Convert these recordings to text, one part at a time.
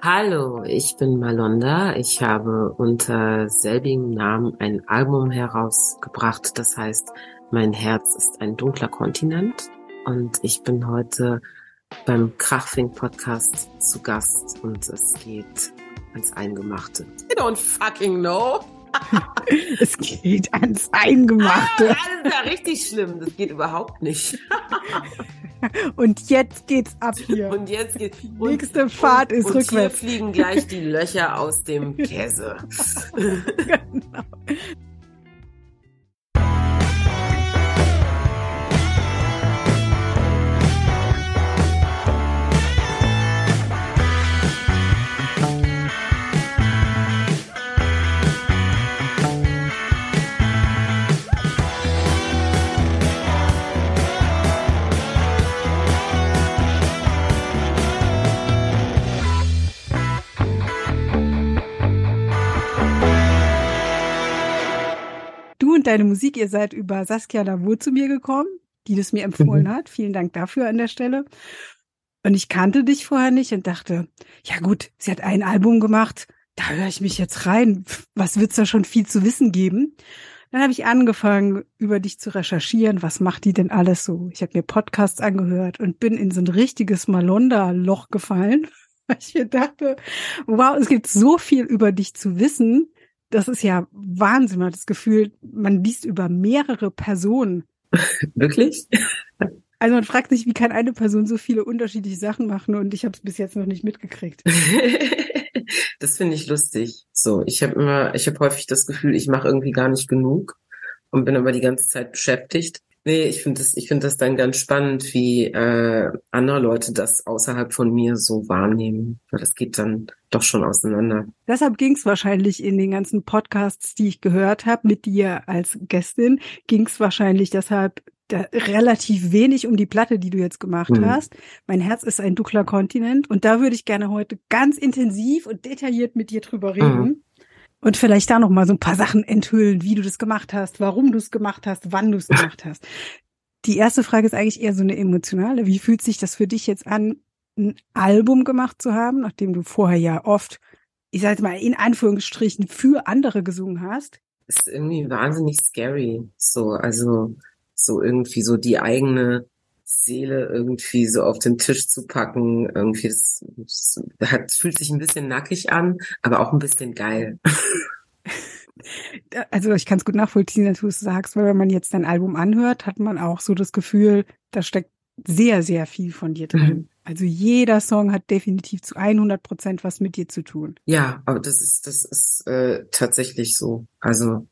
Hallo, ich bin Malonda. Ich habe unter selbigem Namen ein Album herausgebracht, das heißt Mein Herz ist ein dunkler Kontinent. Und ich bin heute beim Krachfink-Podcast zu Gast und es geht ans Eingemachte. I don't fucking know. Es geht ans Eingemachte. Das ist ja richtig schlimm. Das geht überhaupt nicht. Und jetzt geht's ab hier. Und jetzt geht's. Die nächste Fahrt ist rückwärts. Und hier fliegen gleich die Löcher aus dem Käse. Genau. Du und deine Musik, ihr seid über Saskia Lavur zu mir gekommen, die das mir empfohlen hat. Vielen Dank dafür an der Stelle. Und ich kannte dich vorher nicht und dachte, ja gut, sie hat ein Album gemacht, da höre ich mich jetzt rein. Was wird's da schon viel zu wissen geben? Dann habe ich angefangen, über dich zu recherchieren. Was macht die denn alles so? Ich habe mir Podcasts angehört und bin in so ein richtiges Malonda-Loch gefallen, weil ich mir dachte, wow, es gibt so viel über dich zu wissen. Das ist ja Wahnsinn. Man hat das Gefühl, man liest über mehrere Personen. Wirklich? Also man fragt sich, wie kann eine Person so viele unterschiedliche Sachen machen und ich habe es bis jetzt noch nicht mitgekriegt. Das finde ich lustig. So, ich habe häufig das Gefühl, ich mache irgendwie gar nicht genug und bin aber die ganze Zeit beschäftigt. Nee, ich finde das dann ganz spannend, wie andere Leute das außerhalb von mir so wahrnehmen. Weil das geht dann doch schon auseinander. Deshalb ging es wahrscheinlich in den ganzen Podcasts, die ich gehört habe, mit dir als Gästin, ging es wahrscheinlich deshalb relativ wenig um die Platte, die du jetzt gemacht hast. Mein Herz ist ein dunkler Kontinent und da würde ich gerne heute ganz intensiv und detailliert mit dir drüber reden. Und vielleicht da noch mal so ein paar Sachen enthüllen, wie du das gemacht hast, warum du es gemacht hast, wann du es gemacht hast. Die erste Frage ist eigentlich eher so eine emotionale. Wie fühlt sich das für dich jetzt an, ein Album gemacht zu haben, nachdem du vorher ja oft, ich sage mal in Anführungsstrichen, für andere gesungen hast? Ist irgendwie wahnsinnig scary. So irgendwie so die eigene Seele irgendwie so auf den Tisch zu packen. Irgendwie fühlt sich ein bisschen nackig an, aber auch ein bisschen geil. Also ich kann es gut nachvollziehen, dass du es sagst, weil wenn man jetzt dein Album anhört, hat man auch so das Gefühl, da steckt sehr, sehr viel von dir drin. Also jeder Song hat definitiv zu 100% was mit dir zu tun. Ja, aber das ist tatsächlich so. Also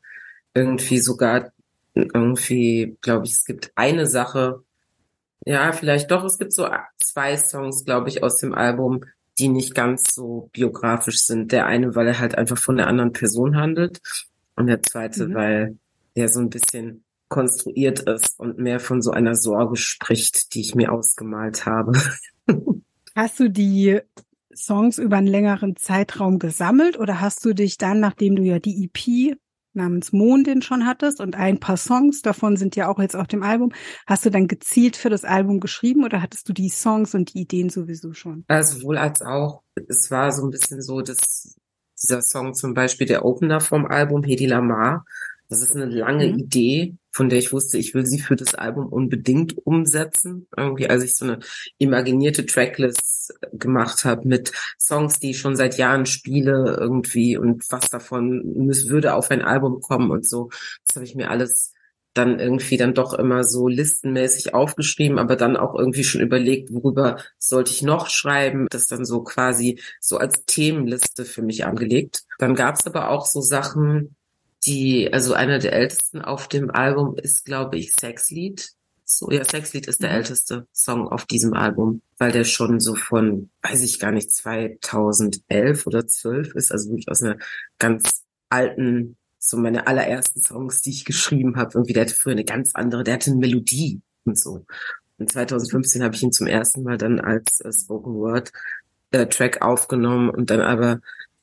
irgendwie, glaube ich, es gibt eine Sache, ja, vielleicht doch, es gibt so 2 Songs, glaube ich, aus dem Album, die nicht ganz so biografisch sind. Der eine, weil er halt einfach von der anderen Person handelt und der zweite, weil der so ein bisschen konstruiert ist und mehr von so einer Sorge spricht, die ich mir ausgemalt habe. Hast du die Songs über einen längeren Zeitraum gesammelt oder hast du dich dann, nachdem du ja die EP namens Mondin schon hattest und ein paar Songs davon sind ja auch jetzt auf dem Album, hast du dann gezielt für das Album geschrieben oder hattest du die Songs und die Ideen sowieso schon? Sowohl als auch. Es war so ein bisschen so, dass dieser Song zum Beispiel der Opener vom Album, Hedi Lamar, das ist eine lange Idee, von der ich wusste, ich will sie für das Album unbedingt umsetzen. Irgendwie, als ich so eine imaginierte Tracklist gemacht habe mit Songs, die ich schon seit Jahren spiele irgendwie und was davon würde auf ein Album kommen und so. Das habe ich mir alles dann irgendwie dann doch immer so listenmäßig aufgeschrieben, aber dann auch irgendwie schon überlegt, worüber sollte ich noch schreiben, das dann so quasi so als Themenliste für mich angelegt. Dann gab es aber auch so Sachen, also einer der ältesten auf dem Album ist, glaube ich, Sexlied. So, ja, Sexlied ist der älteste Song auf diesem Album, weil der schon so von, weiß ich gar nicht, 2011 oder 12 ist, also wirklich aus einer ganz alten, so meine allerersten Songs, die ich geschrieben habe. Irgendwie, der hatte früher eine ganz andere, der hatte eine Melodie und so. Und 2015 habe ich ihn zum ersten Mal dann als Spoken Word Track aufgenommen und dann aber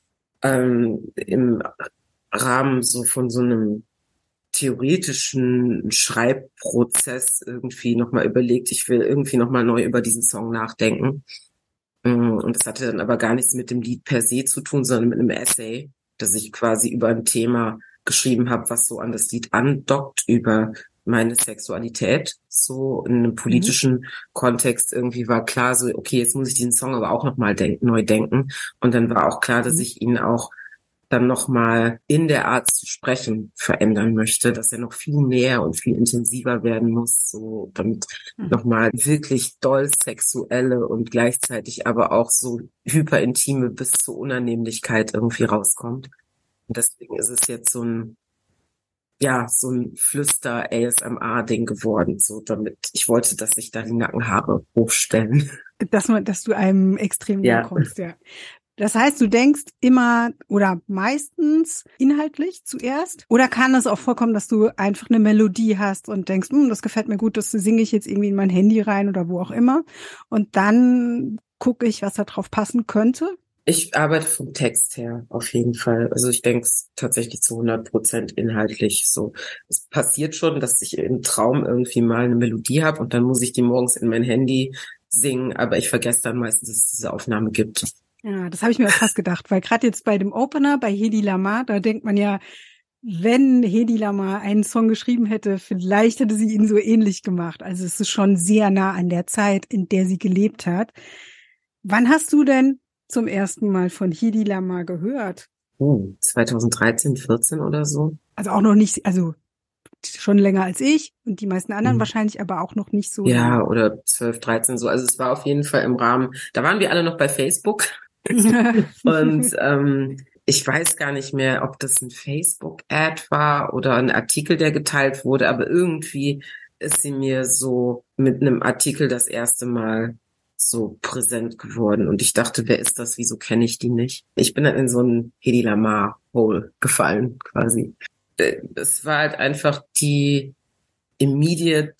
im Rahmen so von so einem theoretischen Schreibprozess irgendwie nochmal überlegt, ich will irgendwie nochmal neu über diesen Song nachdenken. Und das hatte dann aber gar nichts mit dem Lied per se zu tun, sondern mit einem Essay, das ich quasi über ein Thema geschrieben habe, was so an das Lied andockt, über meine Sexualität. So in einem Mhm. politischen Kontext irgendwie war klar, so, okay, jetzt muss ich diesen Song aber auch nochmal neu denken. Und dann war auch klar, dass Mhm. ich ihn auch dann nochmal in der Art zu sprechen verändern möchte, dass er noch viel näher und viel intensiver werden muss, so damit Mhm. nochmal wirklich doll sexuelle und gleichzeitig aber auch so hyperintime bis zur Unannehmlichkeit irgendwie rauskommt. Und deswegen ist es jetzt so ein Flüster-ASMR-Ding geworden, so damit ich wollte, dass sich da die Nackenhaare hochstellen. Dass du einem extrem nahe Ja. kommst, ja. Das heißt, du denkst immer oder meistens inhaltlich zuerst? Oder kann es auch vorkommen, dass du einfach eine Melodie hast und denkst, das gefällt mir gut, das singe ich jetzt irgendwie in mein Handy rein oder wo auch immer. Und dann gucke ich, was da drauf passen könnte? Ich arbeite vom Text her, auf jeden Fall. Also ich denke es tatsächlich zu 100% inhaltlich so. Es passiert schon, dass ich im Traum irgendwie mal eine Melodie habe und dann muss ich die morgens in mein Handy singen, aber ich vergesse dann meistens, dass es diese Aufnahme gibt. Ja, das habe ich mir auch fast gedacht, weil gerade jetzt bei dem Opener, bei Hedi Lamar, da denkt man ja, wenn Hedi Lamar einen Song geschrieben hätte, vielleicht hätte sie ihn so ähnlich gemacht. Also es ist schon sehr nah an der Zeit, in der sie gelebt hat. Wann hast du denn zum ersten Mal von Hedi Lamar gehört? 2013, 14 oder so. Also auch noch nicht, also schon länger als ich und die meisten anderen Mhm. wahrscheinlich, aber auch noch nicht so Ja, lange. oder 12, 13 so. Also es war auf jeden Fall im Rahmen, da waren wir alle noch bei Facebook. Und ich weiß gar nicht mehr, ob das ein Facebook-Ad war oder ein Artikel, der geteilt wurde, aber irgendwie ist sie mir so mit einem Artikel das erste Mal so präsent geworden. Und ich dachte, wer ist das? Wieso kenne ich die nicht? Ich bin dann in so ein Hedi Lamar-Hole gefallen, quasi. Es war halt einfach die immediate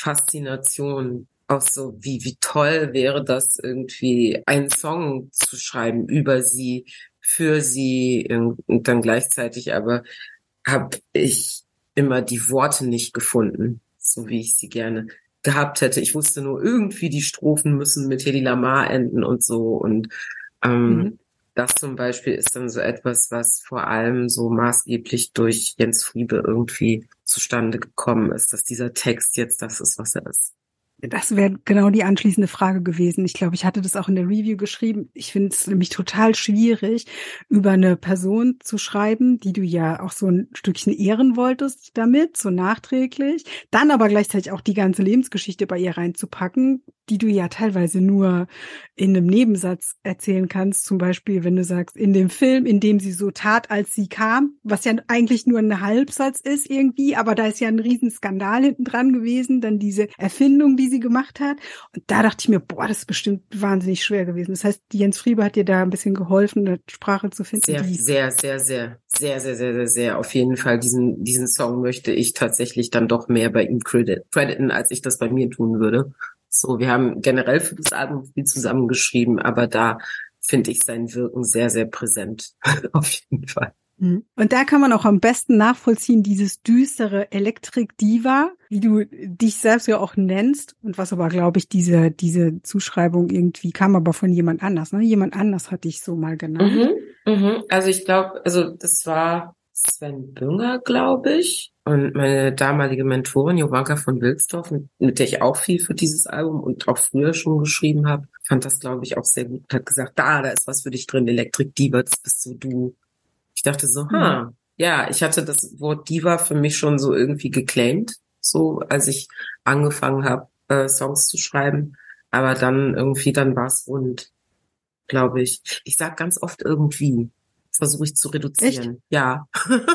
Faszination auch so, wie toll wäre das irgendwie, einen Song zu schreiben über sie, für sie und dann gleichzeitig aber habe ich immer die Worte nicht gefunden, so wie ich sie gerne gehabt hätte. Ich wusste nur irgendwie, die Strophen müssen mit Hedi Lamar enden und so und Mhm. das zum Beispiel ist dann so etwas, was vor allem so maßgeblich durch Jens Friebe irgendwie zustande gekommen ist, dass dieser Text jetzt das ist, was er ist. Das wäre genau die anschließende Frage gewesen. Ich glaube, ich hatte das auch in der Review geschrieben. Ich finde es nämlich total schwierig, über eine Person zu schreiben, die du ja auch so ein Stückchen ehren wolltest damit, so nachträglich. Dann aber gleichzeitig auch die ganze Lebensgeschichte bei ihr reinzupacken, die du ja teilweise nur in einem Nebensatz erzählen kannst. Zum Beispiel, wenn du sagst, in dem Film, in dem sie so tat, als sie kam, was ja eigentlich nur ein Halbsatz ist irgendwie, aber da ist ja ein Riesenskandal hinten dran gewesen, dann diese Erfindung, die sie gemacht hat. Und da dachte ich mir, boah, das ist bestimmt wahnsinnig schwer gewesen. Das heißt, die Jens Friebe hat dir da ein bisschen geholfen, eine Sprache zu finden, Sehr, die sehr, sehr, sehr, sehr, sehr, sehr, sehr, sehr. Auf jeden Fall diesen Song möchte ich tatsächlich dann doch mehr bei ihm crediten, als ich das bei mir tun würde. So, wir haben generell für das Album viel zusammengeschrieben, aber da finde ich sein Wirken sehr, sehr präsent. Auf jeden Fall. Und da kann man auch am besten nachvollziehen, dieses düstere Elektrik-Diva, wie du dich selbst ja auch nennst. Und was aber, glaube ich, diese Zuschreibung irgendwie kam aber von jemand anders, ne? Jemand anders hat dich so mal genannt. Also ich glaube, also das war Sven Bünger, glaube ich. Und meine damalige Mentorin, Jovanka von Wilsdorf, mit der ich auch viel für dieses Album und auch früher schon geschrieben habe, fand das, glaube ich, auch sehr gut. Hat gesagt, da ist was für dich drin, Electric Diva, das bist so du. Ich dachte so, Mhm. ja, ich hatte das Wort Diva für mich schon so irgendwie geclaimed, so als ich angefangen habe, Songs zu schreiben. Aber dann irgendwie, dann war's rund, glaube ich. Ich sag ganz oft irgendwie, versuche ich zu Echt? reduzieren. Ja.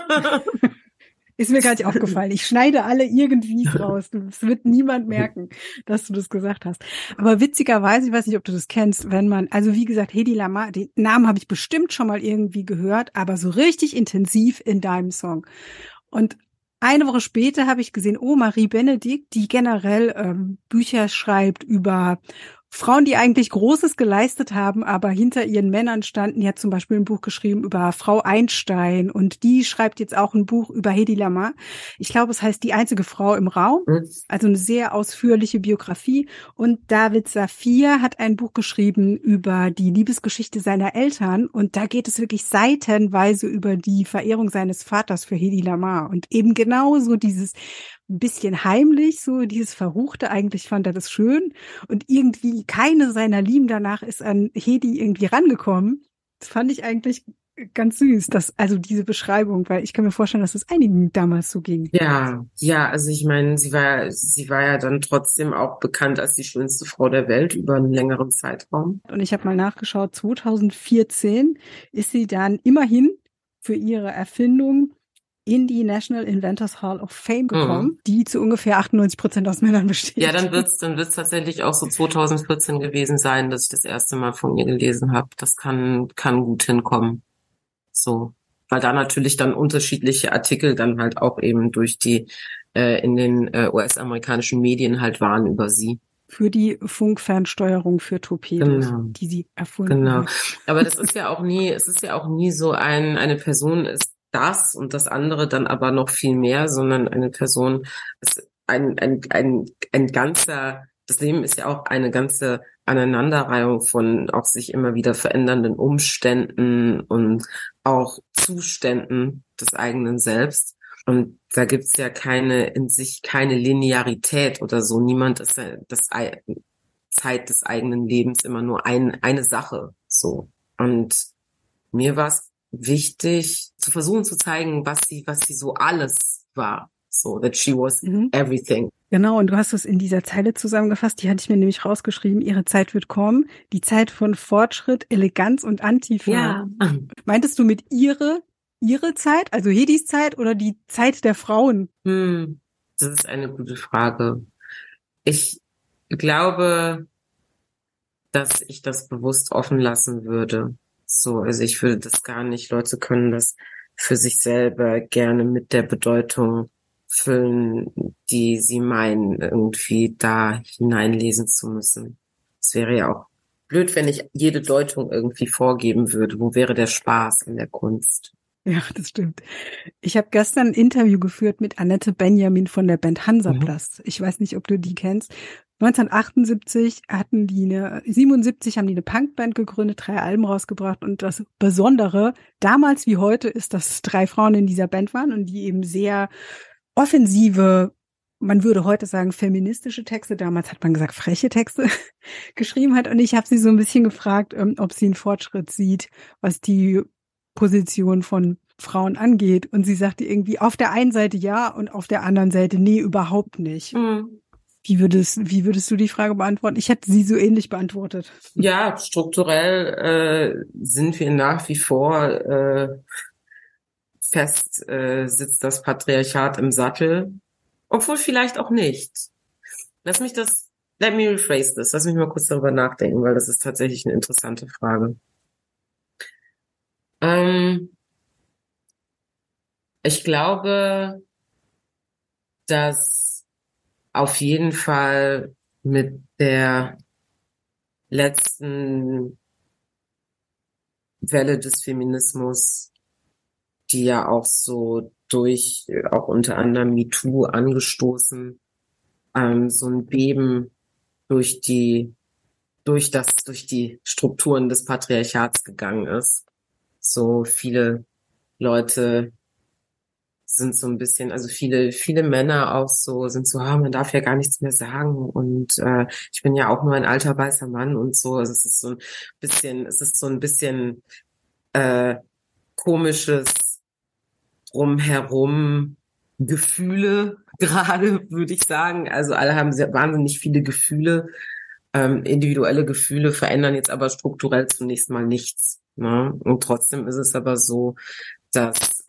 Ist mir gar nicht aufgefallen. Ich schneide alle Irgendwies raus. Es wird niemand merken, dass du das gesagt hast. Aber witzigerweise, ich weiß nicht, ob du das kennst, wenn man, also wie gesagt, Hedi Lamar, den Namen habe ich bestimmt schon mal irgendwie gehört, aber so richtig intensiv in deinem Song. Und eine Woche später habe ich gesehen, oh, Marie Benedikt, die generell Bücher schreibt über Frauen, die eigentlich Großes geleistet haben, aber hinter ihren Männern standen. Die hat zum Beispiel ein Buch geschrieben über Frau Einstein und die schreibt jetzt auch ein Buch über Hedy Lamarr. Ich glaube, es heißt Die einzige Frau im Raum. Also eine sehr ausführliche Biografie. Und David Safir hat ein Buch geschrieben über die Liebesgeschichte seiner Eltern. Und da geht es wirklich seitenweise über die Verehrung seines Vaters für Hedy Lamarr. Und eben genauso dieses ein bisschen heimlich, so dieses Verruchte, eigentlich fand er das schön. Und irgendwie keine seiner Lieben danach ist an Hedy irgendwie rangekommen. Das fand ich eigentlich ganz süß, also diese Beschreibung, weil ich kann mir vorstellen, dass es einigen damals so ging. Ja, ja, also ich meine, sie war ja dann trotzdem auch bekannt als die schönste Frau der Welt über einen längeren Zeitraum. Und ich habe mal nachgeschaut, 2014 ist sie dann immerhin für ihre Erfindung in die National Inventors Hall of Fame gekommen, die zu ungefähr 98% aus Männern besteht. Ja, dann wird's tatsächlich auch so 2014 gewesen sein, dass ich das erste Mal von ihr gelesen habe. Das kann gut hinkommen. So, weil da natürlich dann unterschiedliche Artikel dann halt auch eben durch die in den US-amerikanischen Medien halt waren über sie. Für die Funkfernsteuerung für Torpedos, die sie erfunden hat. Aber es ist ja auch nie so eine Person ist das und das andere dann aber noch viel mehr, sondern eine Person ist ein ganzer, das Leben ist ja auch eine ganze Aneinanderreihung von auch sich immer wieder verändernden Umständen und auch Zuständen des eigenen Selbst. Und da gibt's ja in sich keine Linearität oder so. Niemand ist Zeit des eigenen Lebens immer nur eine Sache, so. Und mir war es wichtig, zu versuchen zu zeigen, was sie so alles war. So, that she was everything. Genau, und du hast es in dieser Zeile zusammengefasst, die hatte ich mir nämlich rausgeschrieben, ihre Zeit wird kommen, die Zeit von Fortschritt, Eleganz und Antifa. Ja. Meintest du mit ihre Zeit, also Hedys Zeit oder die Zeit der Frauen? Das ist eine gute Frage. Ich glaube, dass ich das bewusst offen lassen würde. So, also ich würde das gar nicht. Leute können das für sich selber gerne mit der Bedeutung füllen, die sie meinen, irgendwie da hineinlesen zu müssen. Es wäre ja auch blöd, wenn ich jede Deutung irgendwie vorgeben würde. Wo wäre der Spaß in der Kunst? Ja, das stimmt. Ich habe gestern ein Interview geführt mit Annette Benjamin von der Band Hansaplast. Ich weiß nicht, ob du die kennst. 1978 hatten die 77 haben die eine Punkband gegründet, 3 Alben rausgebracht und das Besondere damals wie heute ist, dass 3 Frauen in dieser Band waren und die eben sehr offensive, man würde heute sagen feministische Texte, damals hat man gesagt freche Texte geschrieben hat und ich habe sie so ein bisschen gefragt, ob sie einen Fortschritt sieht, was die Position von Frauen angeht und sie sagte irgendwie auf der einen Seite ja und auf der anderen Seite nee, überhaupt nicht. Wie würdest du die Frage beantworten? Ich hätte sie so ähnlich beantwortet. Ja, strukturell sind wir nach wie vor fest sitzt das Patriarchat im Sattel, obwohl vielleicht auch nicht. Let me rephrase this. Lass mich mal kurz darüber nachdenken, weil das ist tatsächlich eine interessante Frage. Ich glaube, dass auf jeden Fall mit der letzten Welle des Feminismus, die ja auch so auch unter anderem MeToo angestoßen, so ein Beben durch die Strukturen des Patriarchats gegangen ist. So viele Leute sind so ein bisschen, also viele Männer auch so, sind so, man darf ja gar nichts mehr sagen und ich bin ja auch nur ein alter weißer Mann und so. Also es ist so ein bisschen komisches Drumherum Gefühle gerade, würde ich sagen. Also alle haben sehr wahnsinnig viele Gefühle. Individuelle Gefühle verändern jetzt aber strukturell zunächst mal nichts. Ne? Und trotzdem ist es aber so, dass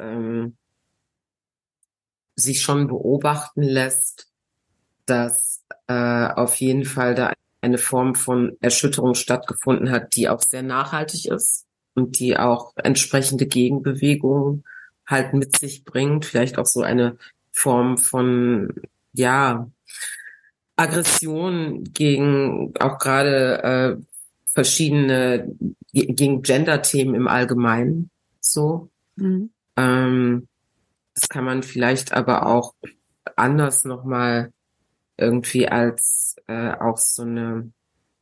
sich schon beobachten lässt, dass auf jeden Fall da eine Form von Erschütterung stattgefunden hat, die auch sehr nachhaltig ist und die auch entsprechende Gegenbewegungen halt mit sich bringt. Vielleicht auch so eine Form von, ja, Aggression gegen auch gerade gegen Gender-Themen im Allgemeinen. So. Mhm. Das kann man vielleicht aber auch anders nochmal irgendwie als auch so eine.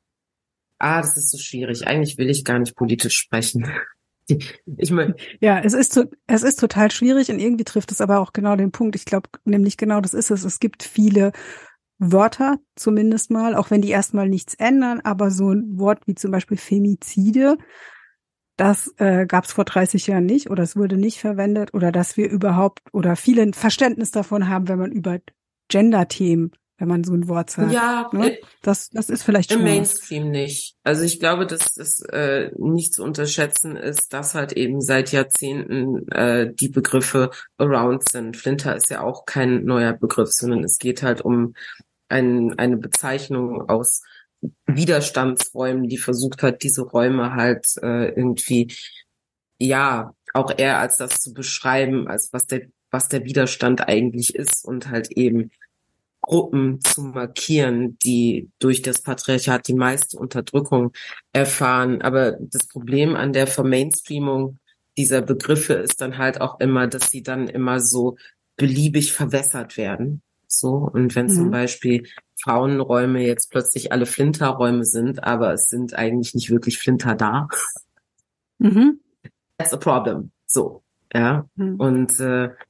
Das ist so schwierig. Eigentlich will ich gar nicht politisch sprechen. Ich meine, Ja, es ist total schwierig und irgendwie trifft es aber auch genau den Punkt. Ich glaube, nämlich genau das ist es. Es gibt viele Wörter, zumindest mal, auch wenn die erstmal nichts ändern, aber so ein Wort wie zum Beispiel Femizide, das gab es vor 30 Jahren nicht oder es wurde nicht verwendet oder dass wir überhaupt oder viele ein Verständnis davon haben, wenn man über Gender-Themen, wenn man so ein Wort sagt. ja, Ne? Das ist vielleicht im schon mal was. Mainstream nicht. Also ich glaube, dass es nicht zu unterschätzen ist, dass halt eben seit Jahrzehnten die Begriffe around sind. Flinter ist ja auch kein neuer Begriff, sondern es geht halt um eine Bezeichnung aus Widerstandsräumen, die versucht hat, diese Räume halt irgendwie, ja, auch eher als das zu beschreiben, als was der Widerstand eigentlich ist und halt eben Gruppen zu markieren, die durch das Patriarchat die meiste Unterdrückung erfahren. Aber das Problem an der Vermainstreamung dieser Begriffe ist dann halt auch immer, dass sie dann immer so beliebig verwässert werden. So. Und wenn zum Mhm. Beispiel Frauenräume jetzt plötzlich alle Flinterräume sind, aber es sind eigentlich nicht wirklich Flinter da, Mhm. that's a problem. So. Ja. Mhm. Und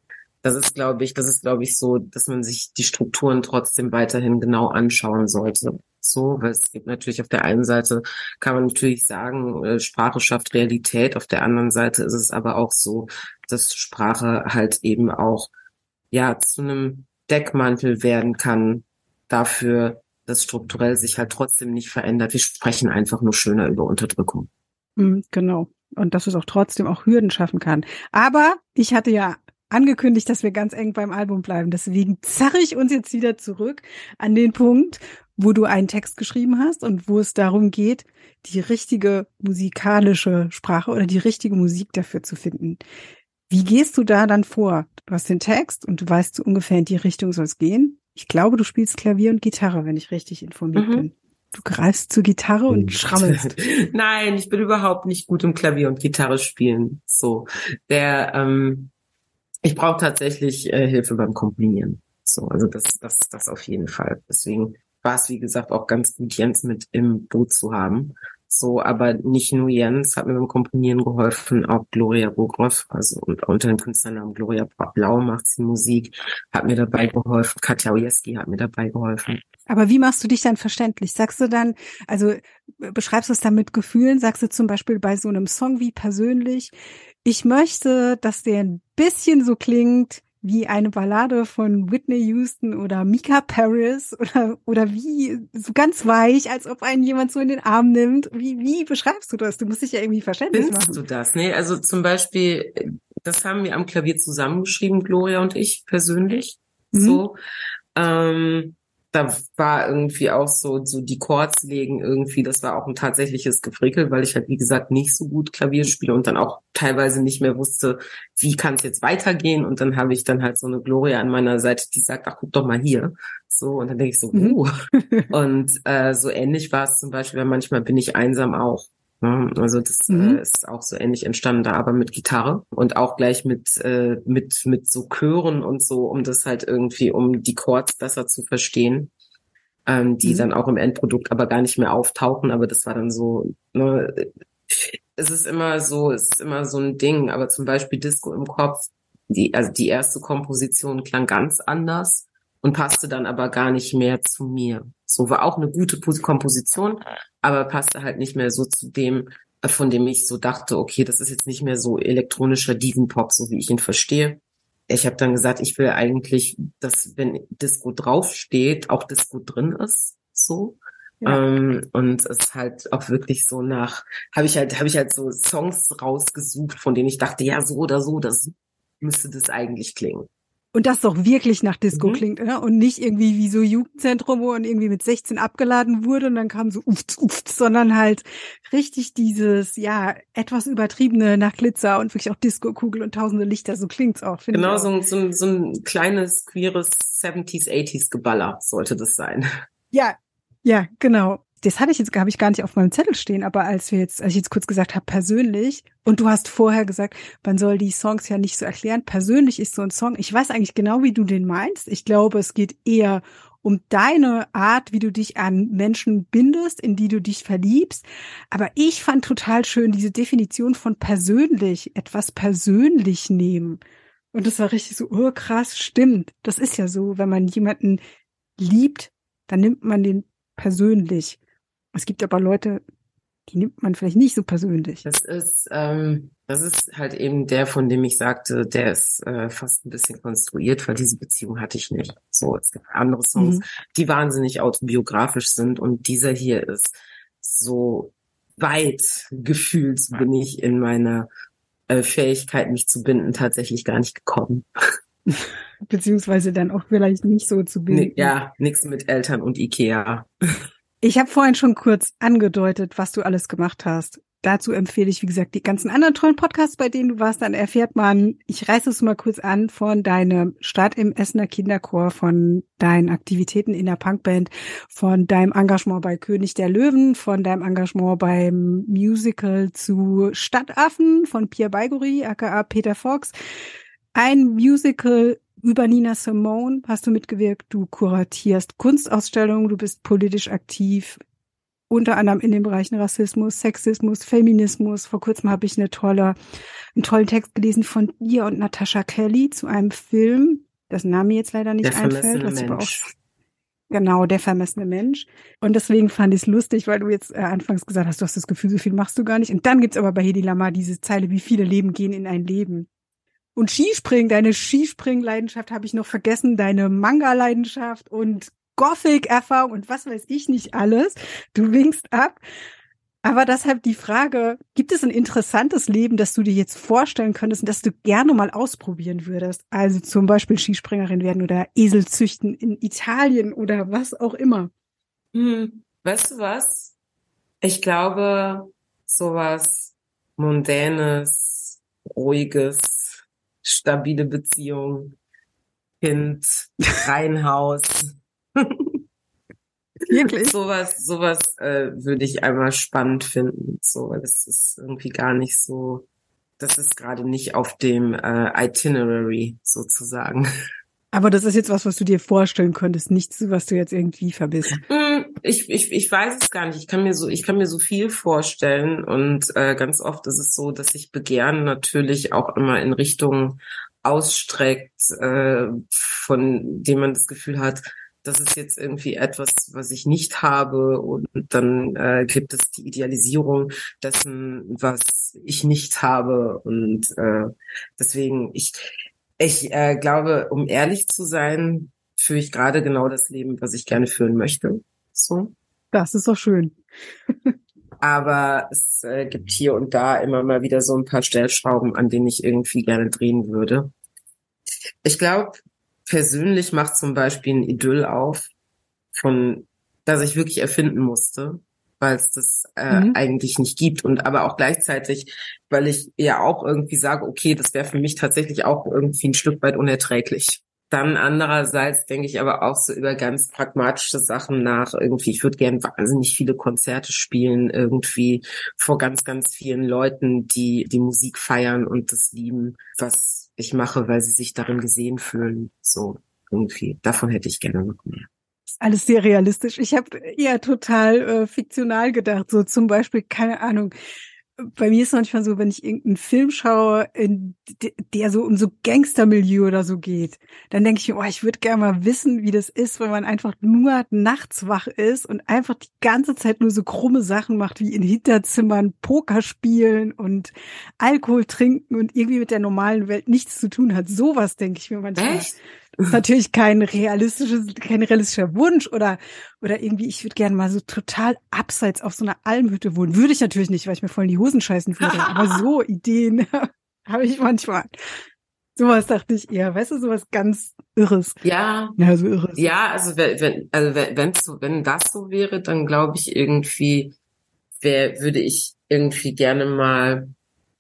das ist, glaube ich, so, dass man sich die Strukturen trotzdem weiterhin genau anschauen sollte. So, weil es gibt natürlich auf der einen Seite, kann man natürlich sagen, Sprache schafft Realität. Auf der anderen Seite ist es aber auch so, dass Sprache halt eben auch, ja, zu einem Deckmantel werden kann dafür, dass strukturell sich halt trotzdem nicht verändert. Wir sprechen einfach nur schöner über Unterdrückung. Genau. Und dass es auch trotzdem auch Hürden schaffen kann. Aber ich hatte ja angekündigt, dass wir ganz eng beim Album bleiben. Deswegen zerre ich uns jetzt wieder zurück an den Punkt, wo du einen Text geschrieben hast und wo es darum geht, die richtige musikalische Sprache oder die richtige Musik dafür zu finden. Wie gehst du da dann vor? Du hast den Text und du weißt so ungefähr, in die Richtung soll es gehen. Ich glaube, du spielst Klavier und Gitarre, wenn ich richtig informiert Mhm. bin. Du greifst zur Gitarre und schrammelst. Nein, ich bin überhaupt nicht gut im Klavier und Gitarre spielen. So, ich brauche tatsächlich Hilfe beim Komponieren. So, also das auf jeden Fall. Deswegen war es, wie gesagt, auch ganz gut, Jens mit im Boot zu haben. So, aber nicht nur Jens hat mir beim Komponieren geholfen, auch Gloria Bogroff, also unter dem Künstlernamen Gloria Blau macht sie Musik, hat mir dabei geholfen. Katja Ojewski hat mir dabei geholfen. Aber wie machst du dich dann verständlich? Sagst du dann, also beschreibst du es dann mit Gefühlen? Sagst du zum Beispiel bei so einem Song wie persönlich, ich möchte, dass der ein bisschen so klingt wie eine Ballade von Whitney Houston oder Mika Paris oder wie so ganz weich, als ob einen jemand so in den Arm nimmt. Wie beschreibst du das? Du musst dich ja irgendwie verständlich Findest machen. du das? Nee, also zum Beispiel, das haben wir am Klavier zusammengeschrieben, Gloria und ich persönlich. Mhm. So. Da war irgendwie auch so die Chords legen irgendwie, das war auch ein tatsächliches Gefrickel, weil ich halt, wie gesagt, nicht so gut Klavier spiele und dann auch teilweise nicht mehr wusste, wie kann es jetzt weitergehen. Und dann habe ich dann halt so eine Gloria an meiner Seite, die sagt, ach, guck doch mal hier. So, und dann denke ich so, Mhm. Und so ähnlich war es zum Beispiel, weil manchmal bin ich einsam auch. Ne? Also das Mhm. ist auch so ähnlich entstanden, da aber mit Gitarre und auch gleich mit so Chören und so, um das halt irgendwie, um die Chords besser zu verstehen, die Mhm. dann auch im Endprodukt aber gar nicht mehr auftauchen. Aber das war dann so, ne, es ist immer so ein Ding. Aber zum Beispiel Disco im Kopf, also die erste Komposition klang ganz anders und passte dann aber gar nicht mehr zu mir. So war auch eine gute Komposition, aber passte halt nicht mehr so zu dem, von dem ich so dachte, okay, das ist jetzt nicht mehr so elektronischer Divenpop, so wie ich ihn verstehe. Ich habe dann gesagt, ich will eigentlich, dass wenn Disco draufsteht, auch Disco drin ist, so. Ja. Und es halt auch wirklich so habe ich halt so Songs rausgesucht, von denen ich dachte, ja, so oder so, das müsste das eigentlich klingen. Und das doch wirklich nach Disco Mhm. klingt, ne? Und nicht irgendwie wie so Jugendzentrum, wo man irgendwie mit 16 abgeladen wurde und dann kam so uft, sondern halt richtig dieses, ja, etwas übertriebene nach Glitzer und wirklich auch Disco-Kugel und tausende Lichter, so klingt's auch, finde ich Genau, auch. so ein kleines, queeres 70s, 80s Geballer sollte das sein. Ja, ja, genau. Das habe ich gar nicht auf meinem Zettel stehen, aber als ich jetzt kurz gesagt habe, persönlich, und du hast vorher gesagt, man soll die Songs ja nicht so erklären. Persönlich ist so ein Song, ich weiß eigentlich genau, wie du den meinst. Ich glaube, es geht eher um deine Art, wie du dich an Menschen bindest, in die du dich verliebst. Aber ich fand total schön diese Definition von persönlich, etwas persönlich nehmen. Und das war richtig so, oh krass, stimmt. Das ist ja so, wenn man jemanden liebt, dann nimmt man den persönlich. Es gibt aber Leute, die nimmt man vielleicht nicht so persönlich. Das ist halt eben der, von dem ich sagte, der ist fast ein bisschen konstruiert, weil diese Beziehung hatte ich nicht. So, es gibt andere Songs, Mhm. die wahnsinnig autobiografisch sind und dieser hier ist so weit gefühlt bin ich in meiner Fähigkeit, mich zu binden, tatsächlich gar nicht gekommen. Beziehungsweise dann auch vielleicht nicht so zu binden. Ja, nichts mit Eltern und Ikea. Ich habe vorhin schon kurz angedeutet, was du alles gemacht hast. Dazu empfehle ich, wie gesagt, die ganzen anderen tollen Podcasts, bei denen du warst. Dann erfährt man, ich reiße es mal kurz an, von deinem Start im Essener Kinderchor, von deinen Aktivitäten in der Punkband, von deinem Engagement bei König der Löwen, von deinem Engagement beim Musical zu Stadtaffen von Pierre Baiguri, aka Peter Fox. Ein Musical über Nina Simone hast du mitgewirkt. Du kuratierst Kunstausstellungen, du bist politisch aktiv, unter anderem in den Bereichen Rassismus, Sexismus, Feminismus. Vor kurzem habe ich einen tollen Text gelesen von dir und Natascha Kelly zu einem Film, dessen Name jetzt leider Der nicht einfällt, vermessene was aber auch Mensch. genau, der vermessene Mensch. Und deswegen fand ich es lustig, weil du jetzt anfangs gesagt hast, du hast das Gefühl, so viel machst du gar nicht. Und dann gibt's aber bei Hedi Lamar diese Zeile, wie viele Leben gehen in ein Leben. Und Skispringen, deine Skispringen-Leidenschaft habe ich noch vergessen, deine Manga-Leidenschaft und Gothic-Erfahrung und was weiß ich nicht alles. Du winkst ab. Aber deshalb die Frage, gibt es ein interessantes Leben, das du dir jetzt vorstellen könntest und das du gerne mal ausprobieren würdest? Also zum Beispiel Skispringerin werden oder Esel züchten in Italien oder was auch immer. Weißt du was? Ich glaube, sowas Mondänes, Ruhiges, stabile Beziehung, Kind, Reihenhaus. Wirklich? Sowas würde ich einmal spannend finden. So, weil das ist irgendwie gar nicht so, das ist gerade nicht auf dem Itinerary sozusagen. Aber das ist jetzt was du dir vorstellen könntest, nichts, was du jetzt irgendwie verbisst. Ich weiß es gar nicht. Ich kann mir so viel vorstellen und ganz oft ist es so, dass sich Begehren natürlich auch immer in Richtungen ausstreckt, von dem man das Gefühl hat, das ist jetzt irgendwie etwas, was ich nicht habe und dann gibt es die Idealisierung dessen, was ich nicht habe und deswegen ich glaube, um ehrlich zu sein, führe ich gerade genau das Leben, was ich gerne führen möchte. So. Das ist doch schön. Aber es gibt hier und da immer mal wieder so ein paar Stellschrauben, an denen ich irgendwie gerne drehen würde. Ich glaube, persönlich macht zum Beispiel ein Idyll auf, von das ich wirklich erfinden musste, weil es das Mhm. eigentlich nicht gibt. Und aber auch gleichzeitig, weil ich ja auch irgendwie sage, okay, das wäre für mich tatsächlich auch irgendwie ein Stück weit unerträglich. Dann andererseits denke ich aber auch so über ganz pragmatische Sachen nach. Irgendwie, ich würde gern wahnsinnig viele Konzerte spielen, irgendwie vor ganz, ganz vielen Leuten, die die Musik feiern und das lieben, was ich mache, weil sie sich darin gesehen fühlen. So irgendwie. Davon hätte ich gerne noch mehr. Alles sehr realistisch. Ich habe eher total fiktional gedacht. So zum Beispiel, keine Ahnung. Bei mir ist es manchmal so, wenn ich irgendeinen Film schaue, der so um so Gangstermilieu oder so geht, dann denke ich mir, oh, ich würde gerne mal wissen, wie das ist, wenn man einfach nur nachts wach ist und einfach die ganze Zeit nur so krumme Sachen macht, wie in Hinterzimmern Poker spielen und Alkohol trinken und irgendwie mit der normalen Welt nichts zu tun hat. Sowas denke ich mir manchmal. Echt? Das ist natürlich kein realistischer Wunsch oder irgendwie, ich würde gerne mal so total abseits auf so einer Almhütte wohnen. Würde ich natürlich nicht, weil ich mir voll in die Hosen scheißen würde. Aber so Ideen habe ich manchmal. Sowas dachte ich eher, weißt du, sowas ganz Irres. Ja, Ja, so Irres. ja, also wenn das so wäre, dann glaube ich irgendwie, würde ich irgendwie gerne mal,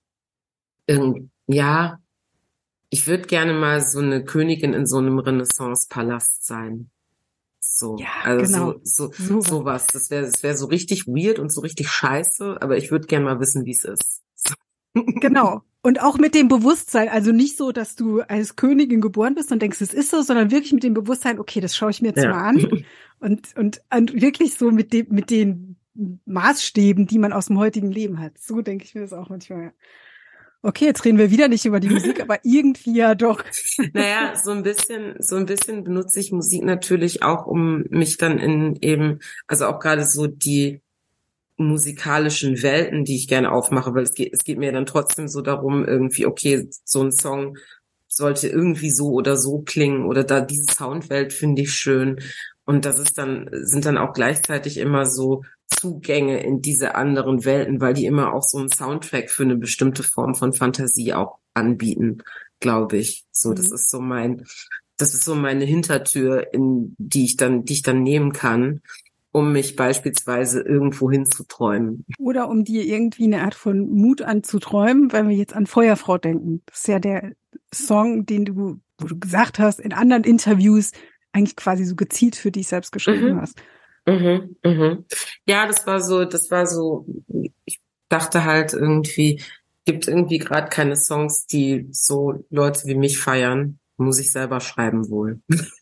ja, ich würde gerne mal so eine Königin in so einem Renaissance-Palast sein. So, Ja, also genau. Sowas. sowas. Das wär so richtig weird und so richtig scheiße, aber ich würde gerne mal wissen, wie es ist. So. Genau. Und auch mit dem Bewusstsein, also nicht so, dass du als Königin geboren bist und denkst, es ist so, sondern wirklich mit dem Bewusstsein, okay, das schaue ich mir jetzt Ja. mal an. Und wirklich so mit den Maßstäben, die man aus dem heutigen Leben hat. So denke ich mir das auch manchmal. Ja. Okay, jetzt reden wir wieder nicht über die Musik, aber irgendwie ja doch. Naja, so ein bisschen benutze ich Musik natürlich auch, um mich dann in eben, also auch gerade so die musikalischen Welten, die ich gerne aufmache, weil es geht mir dann trotzdem so darum, irgendwie, okay, so ein Song sollte irgendwie so oder so klingen oder da diese Soundwelt finde ich schön. Und sind dann auch gleichzeitig immer so Zugänge in diese anderen Welten, weil die immer auch so einen Soundtrack für eine bestimmte Form von Fantasie auch anbieten, glaube ich. So, Mhm. das ist so meine Hintertür, die ich dann nehmen kann, um mich beispielsweise irgendwo hinzuträumen. Oder um dir irgendwie eine Art von Mut anzuträumen, weil wir jetzt an Feuerfrau denken. Das ist ja der Song, wo du gesagt hast, in anderen Interviews eigentlich quasi so gezielt für dich selbst geschrieben Mhm. hast. Mhm. Ja, das war so, ich dachte halt irgendwie, gibt irgendwie gerade keine Songs, die so Leute wie mich feiern. Muss ich selber schreiben wohl.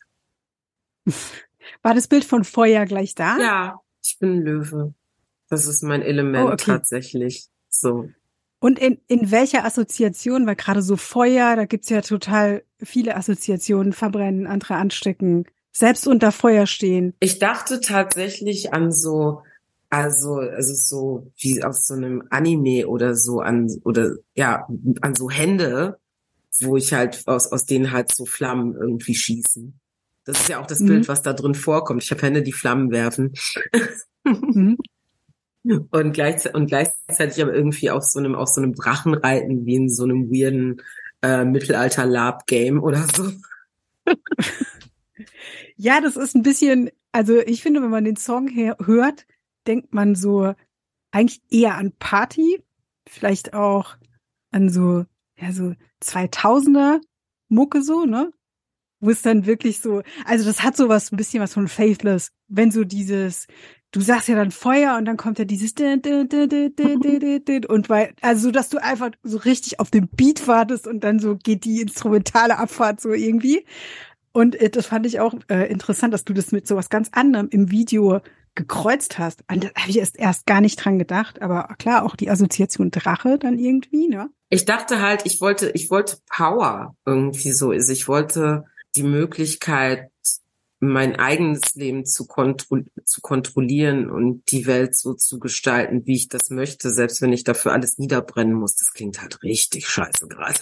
War das Bild von Feuer gleich da? Ja, ich bin Löwe. Das ist mein Oh, Element okay. tatsächlich. So. Und in welcher Assoziation? Weil gerade so Feuer, da gibt's ja total viele Assoziationen. Verbrennen, andere anstecken, selbst unter Feuer stehen. Ich dachte tatsächlich an so, also so wie aus so einem Anime oder so oder ja, an so Hände, wo ich halt aus denen halt so Flammen irgendwie schießen. Das ist ja auch das Mhm. Bild, was da drin vorkommt. Ich habe Hände, die Flammen werfen. Mhm. Und gleichzeitig aber irgendwie auf so einem Drachen reiten, wie in so einem weirden Mittelalter-Lab-Game oder so. Ja, das ist ein bisschen, also ich finde, wenn man den Song hört, denkt man so eigentlich eher an Party, vielleicht auch an so, ja, so 2000er Mucke so, ne? Wo es dann wirklich so, also das hat sowas, ein bisschen was von Faithless, wenn so dieses, du sagst ja dann Feuer und dann kommt ja dieses und weil, also dass du einfach so richtig auf den Beat wartest und dann so geht die instrumentale Abfahrt so irgendwie. Und das fand ich auch interessant, dass du das mit sowas ganz anderem im Video gekreuzt hast. An das habe ich erst gar nicht dran gedacht, aber klar, auch die Assoziation Drache dann irgendwie, ne? Ich dachte halt, ich wollte Power irgendwie so. Also ich wollte die Möglichkeit, mein eigenes Leben zu kontrollieren und die Welt so zu gestalten, wie ich das möchte, selbst wenn ich dafür alles niederbrennen muss. Das klingt halt richtig scheiße gerade.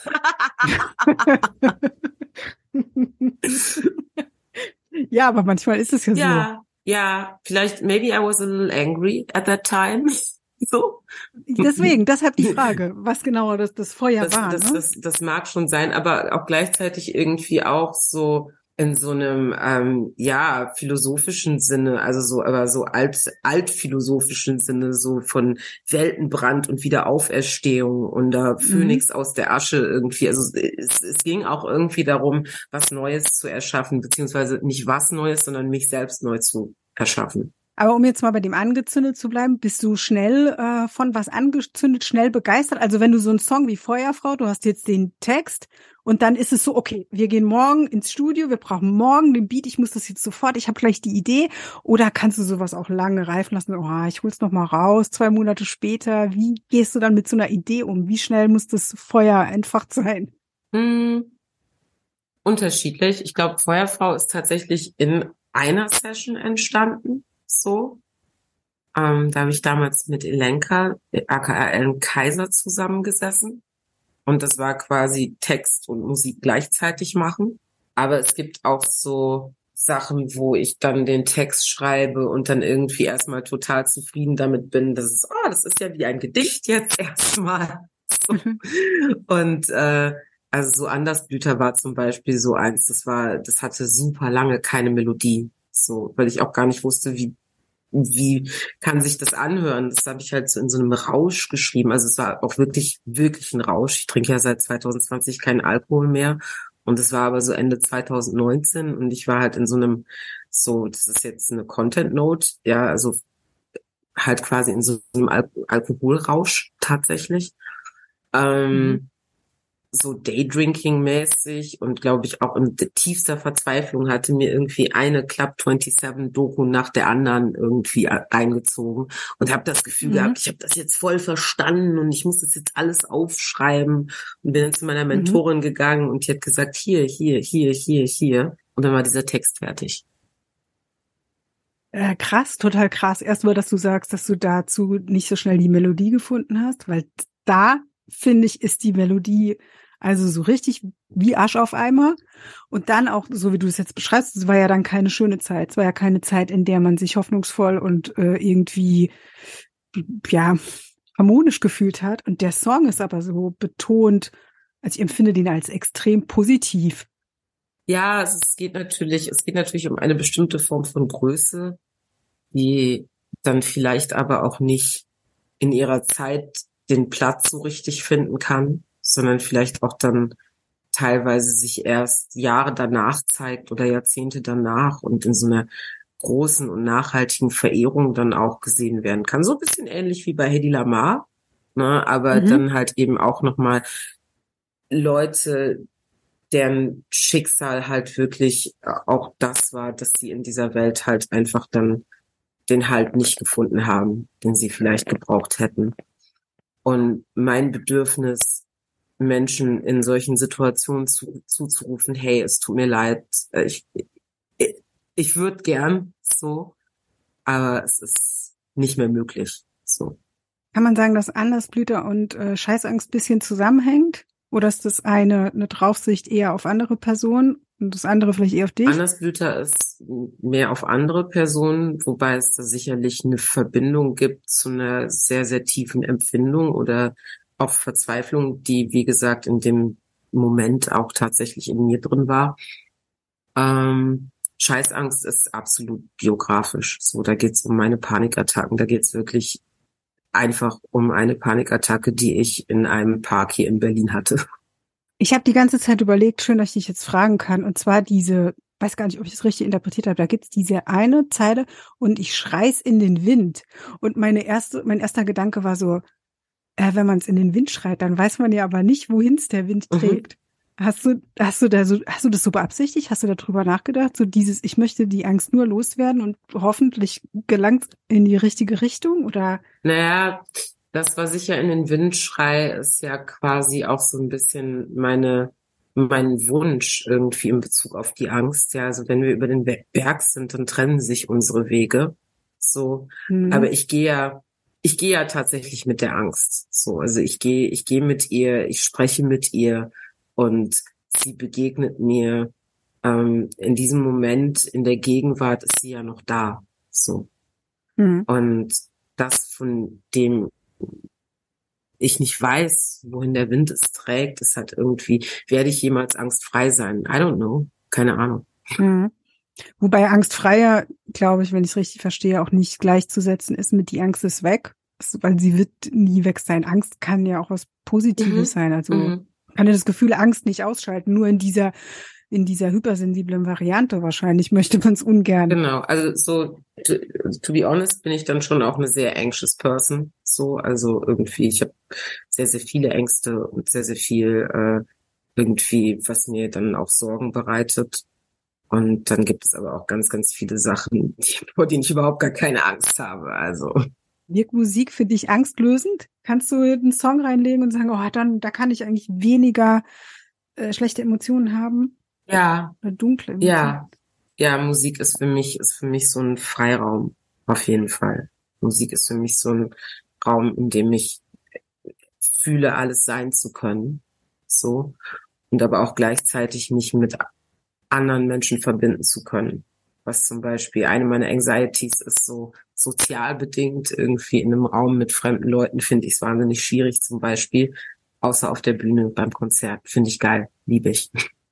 Ja, aber manchmal ist es ja so. Ja, vielleicht, maybe I was a little angry at that time. So. Deswegen, deshalb die Frage, was genau das Feuer war, ne? Das mag schon sein, aber auch gleichzeitig irgendwie auch so in so einem ja philosophischen Sinne, also so aber so altphilosophischen Sinne, so von Weltenbrand und Wiederauferstehung und da Mhm. Phönix aus der Asche irgendwie. Also es ging auch irgendwie darum, was Neues zu erschaffen, beziehungsweise nicht was Neues, sondern mich selbst neu zu erschaffen. Aber um jetzt mal bei dem angezündet zu bleiben, bist du schnell von was angezündet, schnell begeistert? Also wenn du so einen Song wie Feuerfrau, du hast jetzt den Text und dann ist es so, okay, wir gehen morgen ins Studio, wir brauchen morgen den Beat, ich muss das jetzt sofort, ich habe gleich die Idee. Oder kannst du sowas auch lange reifen lassen? Oh, ich hol's noch mal raus, 2 Monate später. Wie gehst du dann mit so einer Idee um? Wie schnell muss das Feuer entfacht sein? Hm, unterschiedlich. Ich glaube, Feuerfrau ist tatsächlich in einer Session entstanden. So. Da habe ich damals mit Elenka, aka Ellen Kaiser, zusammengesessen. Und das war quasi Text und Musik gleichzeitig machen. Aber es gibt auch so Sachen, wo ich dann den Text schreibe und dann irgendwie erstmal total zufrieden damit bin, dass es, das ist ja wie ein Gedicht jetzt erstmal. So. Und also so Andersblüter war zum Beispiel so eins, das hatte super lange keine Melodie. So, weil ich auch gar nicht wusste, wie kann sich das anhören? Das habe ich halt so in so einem Rausch geschrieben. Also es war auch wirklich, wirklich ein Rausch. Ich trinke ja seit 2020 keinen Alkohol mehr. Und es war aber so Ende 2019 und ich war halt in So, das ist jetzt eine Content Note, ja, also halt quasi in so einem Alkoholrausch tatsächlich. Mhm. So Daydrinking-mäßig und glaube ich auch in tiefster Verzweiflung hatte mir irgendwie eine Club 27-Doku nach der anderen irgendwie reingezogen und habe das Gefühl Mhm. gehabt, ich habe das jetzt voll verstanden und ich muss das jetzt alles aufschreiben und bin dann zu meiner Mhm. Mentorin gegangen und die hat gesagt, hier, hier, hier, hier, hier und dann war dieser Text fertig. Krass, total krass. Erstmal, dass du sagst, dass du dazu nicht so schnell die Melodie gefunden hast, weil da, finde ich, ist die Melodie also so richtig wie Arsch auf Eimer. Und dann auch, so wie du es jetzt beschreibst, es war ja dann keine schöne Zeit. Es war ja keine Zeit, in der man sich hoffnungsvoll und irgendwie, ja, harmonisch gefühlt hat. Und der Song ist aber so betont, also ich empfinde den als extrem positiv. Ja, also es geht natürlich um eine bestimmte Form von Größe, die dann vielleicht aber auch nicht in ihrer Zeit den Platz so richtig finden kann, sondern vielleicht auch dann teilweise sich erst Jahre danach zeigt oder Jahrzehnte danach und in so einer großen und nachhaltigen Verehrung dann auch gesehen werden kann. So ein bisschen ähnlich wie bei Hedy Lamarr, ne, aber Mhm. dann halt eben auch nochmal Leute, deren Schicksal halt wirklich auch das war, dass sie in dieser Welt halt einfach dann den Halt nicht gefunden haben, den sie vielleicht gebraucht hätten. Und mein Bedürfnis, Menschen in solchen Situationen zuzurufen, hey, es tut mir leid, ich, ich würde gern so, aber es ist nicht mehr möglich. So. Kann man sagen, dass Andersblüter und Scheißangst bisschen zusammenhängt? Oder ist das eine Draufsicht eher auf andere Personen und das andere vielleicht eher auf dich? Andersblüter ist mehr auf andere Personen, wobei es da sicherlich eine Verbindung gibt zu einer sehr, sehr tiefen Empfindung oder auch Verzweiflung, die, wie gesagt, in dem Moment auch tatsächlich in mir drin war. Scheißangst ist absolut biografisch. So, da geht's um meine Panikattacken. Da geht's wirklich einfach um eine Panikattacke, die ich in einem Park hier in Berlin hatte. Ich habe die ganze Zeit überlegt, schön, dass ich dich jetzt fragen kann, und zwar diese, weiß gar nicht, ob ich das richtig interpretiert habe, da gibt's diese eine Zeile und ich schrei's in den Wind. Und mein erster Gedanke war so, wenn man es in den Wind schreit, dann weiß man ja aber nicht, wohin es der Wind Mhm. trägt. Hast du das so beabsichtigt? Hast du darüber nachgedacht? So dieses, ich möchte die Angst nur loswerden und hoffentlich gelangt in die richtige Richtung? Oder? Naja, das, was ich ja in den Wind schrei, ist ja quasi auch so ein bisschen mein Wunsch irgendwie in Bezug auf die Angst. Ja, also wenn wir über den Berg sind, dann trennen sich unsere Wege. So. Aber Mhm. ich gehe ja tatsächlich mit der Angst. So. Also ich gehe mit ihr, ich spreche mit ihr und sie begegnet mir. In diesem Moment, in der Gegenwart ist sie ja noch da. So. Mhm. Und das, von dem ich nicht weiß, wohin der Wind es trägt, ist halt irgendwie, werde ich jemals angstfrei sein? I don't know. Keine Ahnung. Mhm. Wobei angstfreier, glaube ich, wenn ich es richtig verstehe, auch nicht gleichzusetzen ist mit die Angst ist weg, weil sie wird nie weg sein. Angst kann ja auch was Positives Mhm. sein. Also Mhm. kann ja das Gefühl Angst nicht ausschalten. Nur in dieser hypersensiblen Variante wahrscheinlich möchte man es ungern. Genau. Also so, to be honest, bin ich dann schon auch eine sehr anxious person. So, also irgendwie, ich habe sehr, sehr viele Ängste und sehr, sehr viel irgendwie, was mir dann auch Sorgen bereitet. Und dann gibt es aber auch ganz, ganz viele Sachen, vor denen ich überhaupt gar keine Angst habe. Also. Wirkt Musik für dich angstlösend? Kannst du einen Song reinlegen und sagen, oh, dann, da kann ich eigentlich weniger schlechte Emotionen haben Ja, oder dunkle Emotionen? ja, ja, Musik ist für mich so ein Freiraum, auf jeden Fall. Musik ist für mich so ein Raum, in dem ich fühle, alles sein zu können. So. Und aber auch gleichzeitig mich mit anderen Menschen verbinden zu können. Was zum Beispiel eine meiner Anxieties ist, so sozial bedingt irgendwie in einem Raum mit fremden Leuten finde ich es wahnsinnig schwierig zum Beispiel. Außer auf der Bühne beim Konzert. Finde ich geil. Liebe ich.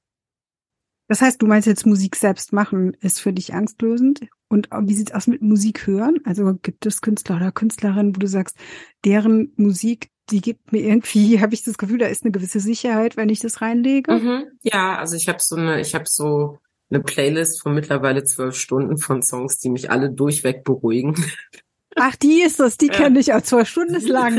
Das heißt, du meinst jetzt Musik selbst machen ist für dich angstlösend? Und wie sieht's aus mit Musik hören? Also gibt es Künstler oder Künstlerinnen, wo du sagst, deren Musik, die gibt mir irgendwie, habe ich das Gefühl, da ist eine gewisse Sicherheit, wenn ich das reinlege? Mhm. Ja, also ich habe so eine Playlist von mittlerweile 12 Stunden von Songs, die mich alle durchweg beruhigen. Ach, die ist das, die kenne ich auch. 12 Stunden ist lang.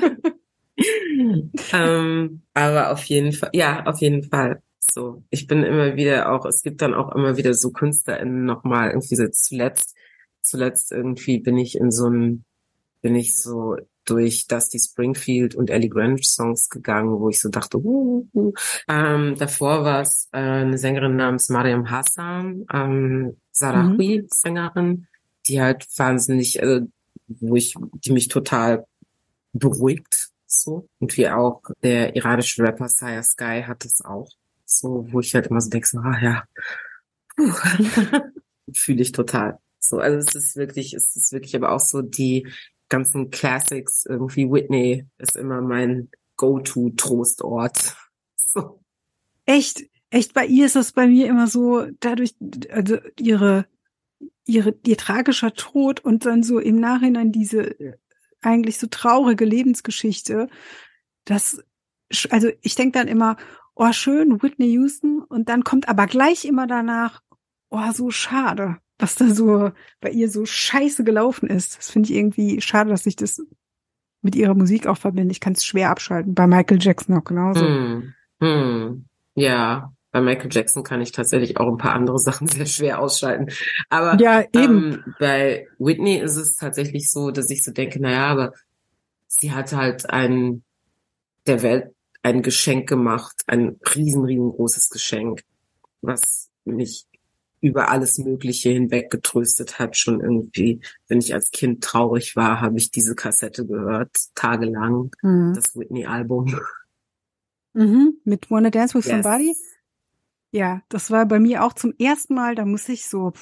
Aber auf jeden Fall, ja, auf jeden Fall. So, ich bin immer wieder auch, es gibt dann auch immer wieder so KünstlerInnen nochmal irgendwie so zuletzt irgendwie bin ich so durch Dusty Springfield und Ellie Grange Songs gegangen, wo ich so dachte, davor war es eine Sängerin namens Mariam Hassan, Sahrawi-Sängerin, die halt wahnsinnig, die mich total beruhigt, so. Und wie auch der iranische Rapper Saya Sky hat es auch, so, wo ich halt immer so denke, so, ja, fühle ich total. So, also es ist wirklich aber auch so die ganzen Classics, irgendwie Whitney ist immer mein Go-to-Trostort. So. Echt, bei ihr ist das bei mir immer so, dadurch, also ihr tragischer Tod und dann so im Nachhinein diese eigentlich so traurige Lebensgeschichte, also ich denke dann immer, oh schön, Whitney Houston, und dann kommt aber gleich immer danach, oh so schade, was da so bei ihr so scheiße gelaufen ist. Das finde ich irgendwie schade, dass ich das mit ihrer Musik auch verbinde. Ich kann es schwer abschalten. Bei Michael Jackson auch genauso. Ja, bei Michael Jackson kann ich tatsächlich auch ein paar andere Sachen sehr schwer ausschalten. Aber Ja, eben. bei Whitney ist es tatsächlich so, dass ich so denke, naja, aber sie hat halt der Welt ein Geschenk gemacht, ein riesengroßes Geschenk, was mich über alles Mögliche hinweg getröstet hat. Schon irgendwie, wenn ich als Kind traurig war, habe ich diese Kassette gehört, tagelang, das Whitney-Album. Mit Wanna Dance with Yes. Somebody? Ja, das war bei mir auch zum ersten Mal, da muss ich so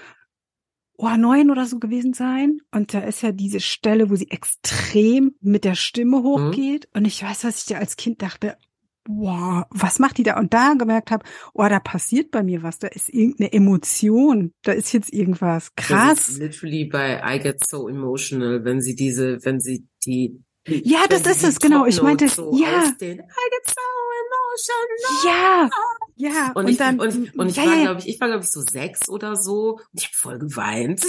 9 oder so gewesen sein. Und da ist ja diese Stelle, wo sie extrem mit der Stimme hochgeht. Und ich weiß, was ich da als Kind dachte, wow, was macht die da? Und da gemerkt habe, da passiert bei mir was. Da ist irgendeine Emotion. Da ist jetzt irgendwas krass. Das ist literally bei I Get So Emotional, wenn sie die ja, das ist es, genau. Ich meinte, so ja. Ausdehnen. I get so emotional. Ja. Und ich war, glaube ich, so 6 oder so. Und ich habe voll geweint.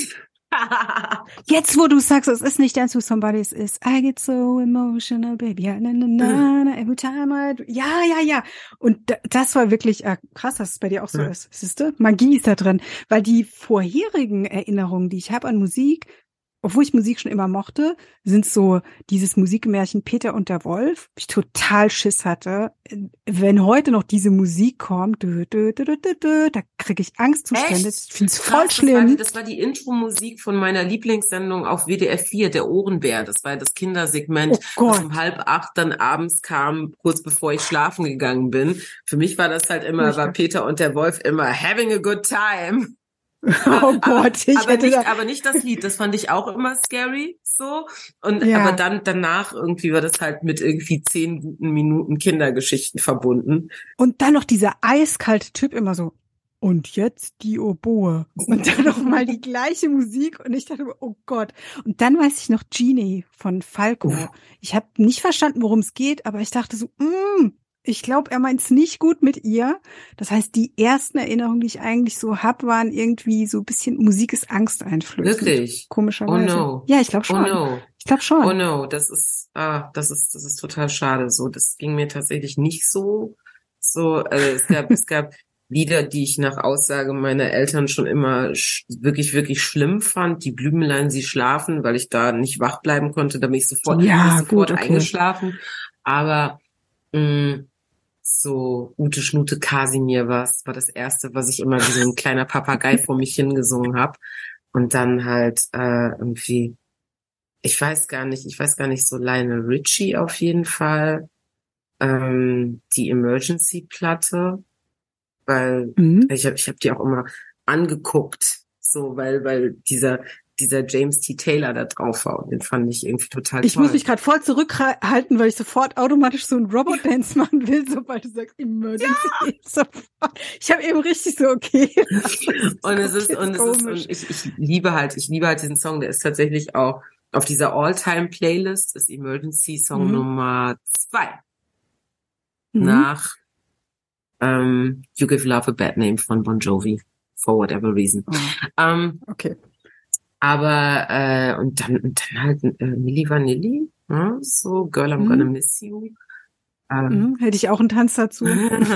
Jetzt, wo du sagst, es ist nicht Dance with Somebody, es ist I get so emotional, baby. Every time ja. Und das war wirklich krass, dass es bei dir auch so ist. Siehst du? Magie ist da drin. Weil die vorherigen Erinnerungen, die ich habe an Musik, obwohl ich Musik schon immer mochte, sind so dieses Musikmärchen Peter und der Wolf, ich total Schiss hatte. Wenn heute noch diese Musik kommt, da kriege ich Angstzustände. Echt? Ich finde es voll schlimm. Das war die Intro-Musik von meiner Lieblingssendung auf WDR 4, der Ohrenbär. Das war das Kindersegment, das um 7:30 dann abends kam, kurz bevor ich schlafen gegangen bin. Für mich war das halt immer, war Peter und der Wolf immer having a good time. Oh Gott, aber nicht das Lied, das fand ich auch immer scary, so. Aber dann, danach irgendwie war das halt mit irgendwie 10 guten Minuten Kindergeschichten verbunden. Und dann noch dieser eiskalte Typ immer so, und jetzt die Oboe. Und dann noch mal die gleiche Musik und ich dachte, oh Gott. Und dann weiß ich noch Genie von Falco. Ich habe nicht verstanden, worum es geht, aber ich dachte so, ich glaube, er meint's nicht gut mit ihr. Das heißt, die ersten Erinnerungen, die ich eigentlich so hab, waren irgendwie so ein bisschen, Musik ist angsteinflößend. Wirklich? Komischerweise. Oh no. Ja, ich glaube schon. Oh no. Ich glaube schon. Oh no, das ist total schade. So, das ging mir tatsächlich nicht so. Es gab Lieder, die ich nach Aussage meiner Eltern schon immer wirklich schlimm fand. Die Blümelein, sie schlafen, weil ich da nicht wach bleiben konnte. Da bin ich sofort eingeschlafen. Aber so Ute Schnute Kasimir war das erste, was ich immer wie so ein kleiner Papagei vor mich hingesungen habe. Und dann halt irgendwie, ich weiß gar nicht, so Lionel Richie auf jeden Fall, die Emergency-Platte, weil ich hab die auch immer angeguckt, so weil dieser James T. Taylor da drauf war. Und den fand ich irgendwie total toll. Ich muss mich gerade voll zurückhalten, weil ich sofort automatisch so einen Robot-Dance machen will, sobald du sagst Emergency. Ja! Ich habe eben richtig so, okay. Ich liebe halt diesen Song, der ist tatsächlich auch auf dieser All-Time-Playlist, ist Emergency Song Nummer 2. Nach You Give Love a Bad Name von Bon Jovi. for whatever reason. Oh, Ähm, okay. aber und dann halt Milli Vanilli, ne? So Girl, I'm Gonna Mhm. Miss You. Ähm, Hätte ich auch einen Tanz dazu.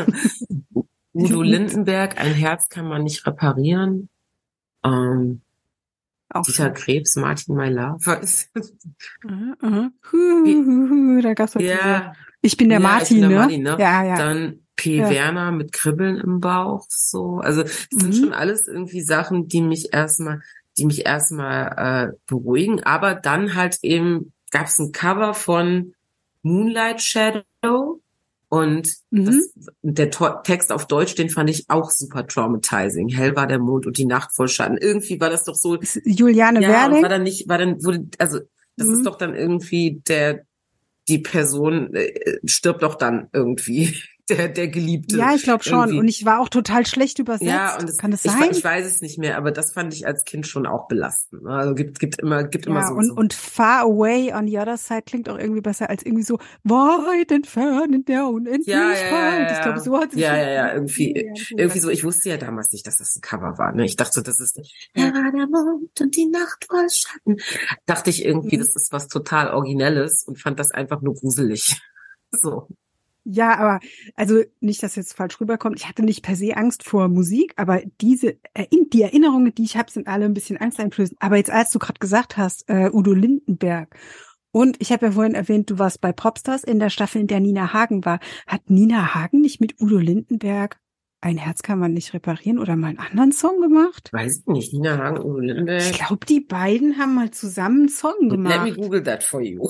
Udo Lindenberg, ein Herz kann man nicht reparieren. Ähm, Auch Dieter schön. Krebs, Martin My Love. Aha, aha. P Da gab's doch diese. ja, Ich bin der ja, ich bin Martin, der ne? Martin, ne? Ja, ja, Dann P. ja. Werner mit Kribbeln im Bauch, so. Also, es sind Mhm. schon alles irgendwie Sachen, die mich erstmal beruhigen. Aber dann halt eben gab's ein Cover von Moonlight Shadow und Mhm. der Text auf Deutsch, den fand ich auch super traumatizing. Hell war der Mond und die Nacht voll Schatten. Irgendwie war das doch so, Ist Juliane ja, und Werding? also, das ist Mhm. doch dann irgendwie die Person stirbt doch dann irgendwie, der Geliebte Ja, ich glaube schon. Und irgendwie. ich war auch total schlecht Ja, übersetzt. und Kann das sein? ich weiß es nicht mehr, aber das fand ich als Kind schon auch belastend. Ne? Also gibt immer Ja, so. und Far Away on the Other Side klingt auch irgendwie besser als irgendwie so weit entfernt in der Ja, ja, ja, Unendlichkeit. Ich glaube, ja, so hat sich ja, das ja, ja, irgendwie, Julian irgendwie gehört. so. Ich wusste ja damals nicht, dass das ein Cover war. Ne? Ich dachte, das ist, ja, war der Mond und die Nacht voll Schatten. Dachte ich irgendwie, Mhm. das ist was total Originelles und fand das einfach nur gruselig. So. Ja, aber also nicht, dass jetzt falsch rüberkommt. Ich hatte nicht per se Angst vor Musik, aber die Erinnerungen, die ich habe, sind alle ein bisschen angsteinflößend. Aber jetzt, als du gerade gesagt hast, Udo Lindenberg, und ich habe ja vorhin erwähnt, du warst bei Popstars in der Staffel, in der Nina Hagen war. Hat Nina Hagen nicht mit Udo Lindenberg Ein Herz kann man nicht reparieren oder mal einen anderen Song gemacht? Weiß ich nicht. Nina Hagen, Udo Ich Lindenberg. glaube, die beiden haben mal zusammen einen Song Let me gemacht. Google that for you.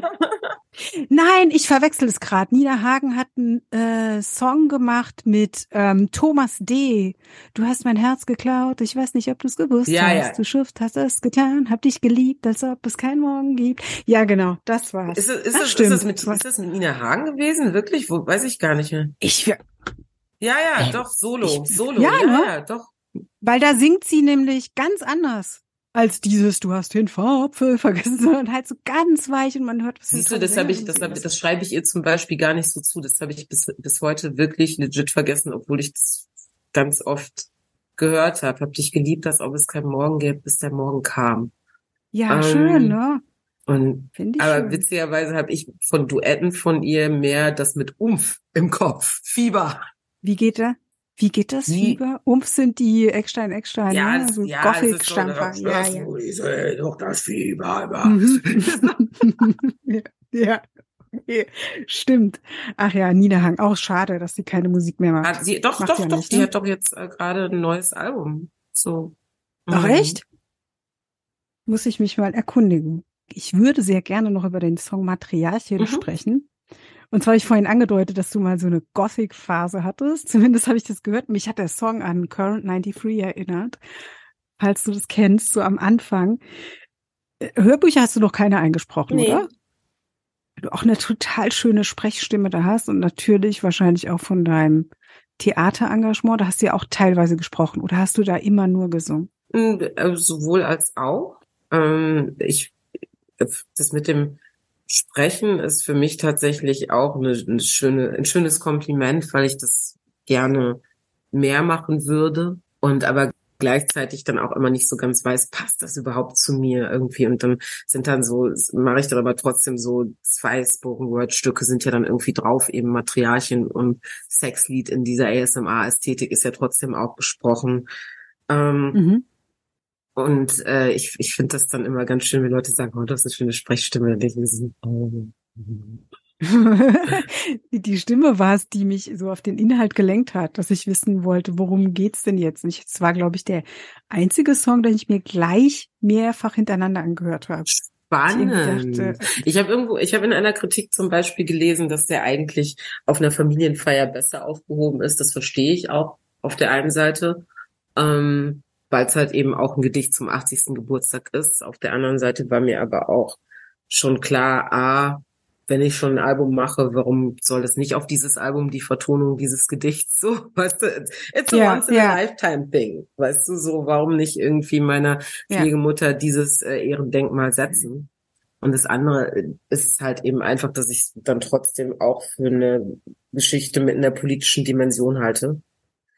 Nein, ich verwechsel es gerade. Nina Hagen hat einen Song gemacht mit Thomas D. Du hast mein Herz geklaut. Ich weiß nicht, ob du es gewusst Ja, hast. ja. Du Schiff hast es getan, hab dich geliebt, als ob es keinen Morgen gibt. Ja, genau, das war's. Ach, stimmt. Ist das mit Nina Hagen gewesen? Wirklich? Wo, weiß ich gar nicht mehr. Ich, Ja, ja, äh, doch, ich, Solo, ja, ja, ne? ja, doch. Weil da singt sie nämlich ganz anders als dieses, du hast den Farbfilm vergessen, sondern halt so ganz weich und man hört, was für eine Siehst du, tolle Sängerin sie ist. das schreibe ich ihr zum Beispiel gar nicht so zu. Das habe ich bis heute wirklich legit vergessen, obwohl ich das ganz oft gehört habe. Hab dich geliebt, als ob es keinen Morgen gäbe, bis der Morgen kam. Ja, schön, Ähm, ne? Finde ich aber schön. witzigerweise habe ich von Duetten von ihr mehr das mit Umf im Kopf. Fieber. Wie geht er? Wie geht das, Die, Fieber? Umf sind die Eckstein, ne? Also das ist so, Gothic-Stampfer. Ja, das ja. doch das Fieber immer. Mhm. Ja, ja. Okay. Stimmt. Ach ja, Niederhang. Auch schade, dass sie keine Musik mehr macht. Macht ja nicht, Die ne? hat doch jetzt gerade ein neues Album. So. Ach Mhm. echt? Muss ich mich mal erkundigen. Ich würde sehr gerne noch über den Song Matriarchin Mhm. sprechen. Und zwar habe ich vorhin angedeutet, dass du mal so eine Gothic-Phase hattest. Zumindest habe ich das gehört. Mich hat der Song an Current 93 erinnert. Falls du das kennst, so am Anfang. Hörbücher hast du noch keine eingesprochen, oder? Nee. Du auch eine total schöne Sprechstimme da hast und natürlich wahrscheinlich auch von deinem Theaterengagement. Da hast du ja auch teilweise gesprochen. Oder hast du da immer nur gesungen? Sowohl als auch. Das mit dem Sprechen ist für mich tatsächlich auch ein schönes Kompliment, weil ich das gerne mehr machen würde und aber gleichzeitig dann auch immer nicht so ganz weiß, passt das überhaupt zu mir irgendwie? Und dann mache ich dann aber trotzdem so 2 Spoken-Word-Stücke sind ja dann irgendwie drauf, eben Matriarchin und Sexlied in dieser ASMR-Ästhetik ist ja trotzdem auch gesprochen. Ähm, Mhm. ich finde das dann immer ganz schön, wenn Leute sagen, oh, das ist eine schöne Sprechstimme. Dann denke ich mir so, oh. Die Stimme war es, die mich so auf den Inhalt gelenkt hat, dass ich wissen wollte, worum geht's denn jetzt? Und es war, glaube ich, der einzige Song, den ich mir gleich mehrfach hintereinander angehört habe. Ich irgendwie dachte, Spannend. Ich habe in einer Kritik zum Beispiel gelesen, dass der eigentlich auf einer Familienfeier besser aufgehoben ist. Das verstehe ich auch auf der einen Seite, weil es halt eben auch ein Gedicht zum 80. Geburtstag ist. Auf der anderen Seite war mir aber auch schon klar, wenn ich schon ein Album mache, warum soll das nicht auf dieses Album die Vertonung dieses Gedichts so, weißt du, it's a ja, once in a ja, lifetime thing, weißt du, so, warum nicht irgendwie meiner ja. Pflegemutter dieses Ehrendenkmal setzen? Und das andere ist halt eben einfach, dass ich es dann trotzdem auch für eine Geschichte mit einer politischen Dimension halte.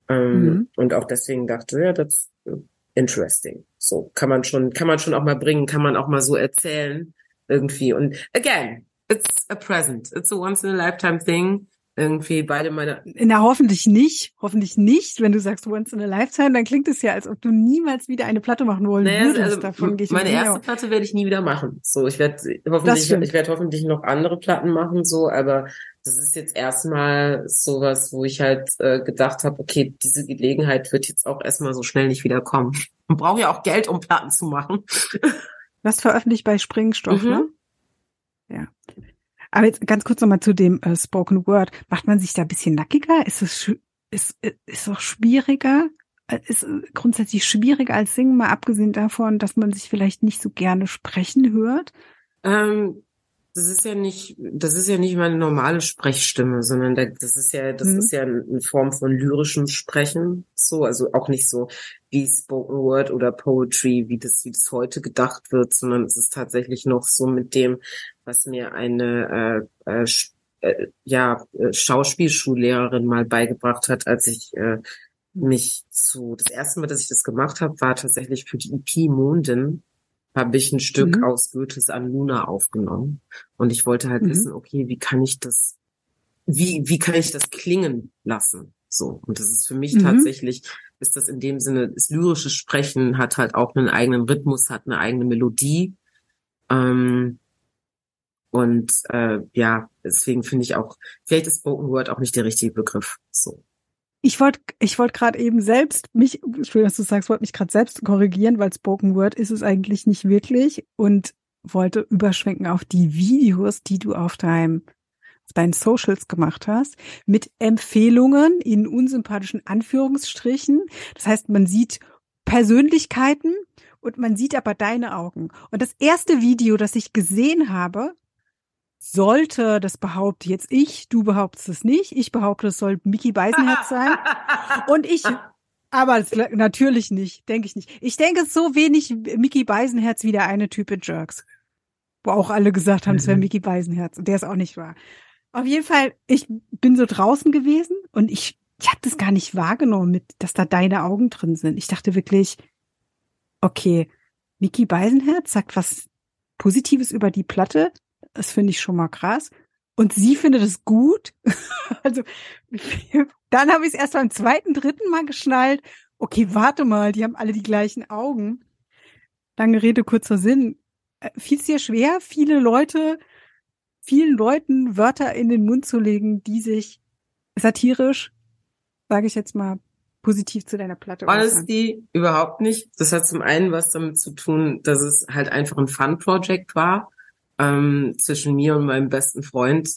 Mhm. Und auch deswegen dachte, ja, that's interesting. So kann man schon auch mal bringen, kann man auch mal so erzählen irgendwie. Und again, it's a present, it's a once in a lifetime thing. Irgendwie beide meine. Na, hoffentlich nicht. Hoffentlich nicht. Wenn du sagst once in a lifetime, dann klingt es ja, als ob du niemals wieder eine Platte machen wollen Naja, würdest. also Davon gehe ich meine übrigens nicht erste aus. Platte werde ich nie wieder machen. So, Das ich stimmt. werde hoffentlich noch andere Platten machen, so, aber das ist jetzt erstmal sowas, wo ich halt gedacht habe, okay, diese Gelegenheit wird jetzt auch erstmal so schnell nicht wieder kommen. Man braucht ja auch Geld, um Platten zu machen. Was veröffentlicht bei Springstoff, ne? Mhm. Ja. Aber jetzt ganz kurz nochmal zu dem Spoken Word. Macht man sich da ein bisschen nackiger? Ist doch schwieriger? Ist grundsätzlich schwieriger als Singen, mal abgesehen davon, dass man sich vielleicht nicht so gerne sprechen hört? Ähm, das ist ja nicht meine normale Sprechstimme, sondern das Hm. ist ja eine Form von lyrischem Sprechen, so, also auch nicht so wie Spoken Word oder Poetry, wie das heute gedacht wird, sondern es ist tatsächlich noch so mit dem, was mir eine Schauspielschullehrerin mal beigebracht hat, als ich das erste Mal, dass ich das gemacht habe, war tatsächlich für die EP Mondin, habe ich ein Stück Mhm. aus Goethes An Luna aufgenommen. Und ich wollte halt Mhm. wissen, okay, wie kann ich das klingen lassen? So. Und das ist für mich Mhm. tatsächlich, ist das in dem Sinne, das lyrische Sprechen hat halt auch einen eigenen Rhythmus, hat eine eigene Melodie. Ähm, deswegen finde ich auch, vielleicht ist Spoken Word auch nicht der richtige Begriff. So. Ich wollte gerade eben selbst Entschuldigung, dass du sagst, wollte mich gerade selbst korrigieren, weil Spoken Word ist es eigentlich nicht wirklich und wollte überschwenken auf die Videos, die du auf deinen Socials gemacht hast, mit Empfehlungen in unsympathischen Anführungsstrichen. Das heißt, man sieht Persönlichkeiten und man sieht aber deine Augen. Und das erste Video, das ich gesehen habe, sollte, das behaupte jetzt ich, du behauptest es nicht, ich behaupte, es soll Mickey Beisenherz sein. Und aber natürlich nicht, denke ich nicht. Ich denke es so wenig Mickey Beisenherz wie der eine Typ in Jerks, wo auch alle gesagt haben, es wäre Mickey Beisenherz. Und der ist auch nicht wahr. Auf jeden Fall, ich bin so draußen gewesen und ich habe das gar nicht wahrgenommen, dass da deine Augen drin sind. Ich dachte wirklich, okay, Mickey Beisenherz sagt was Positives über die Platte. Das finde ich schon mal krass. Und sie findet es gut. Also dann habe ich es erst beim zweiten, dritten Mal geschnallt. Okay, warte mal, die haben alle die gleichen Augen. Lange Rede, kurzer Sinn. Fiel es dir schwer, vielen Leuten Wörter in den Mund zu legen, die sich satirisch, sage ich jetzt mal, positiv zu deiner Platte äußern? Honesty überhaupt nicht. Das hat zum einen was damit zu tun, dass es halt einfach ein Fun-Project war, zwischen mir und meinem besten Freund,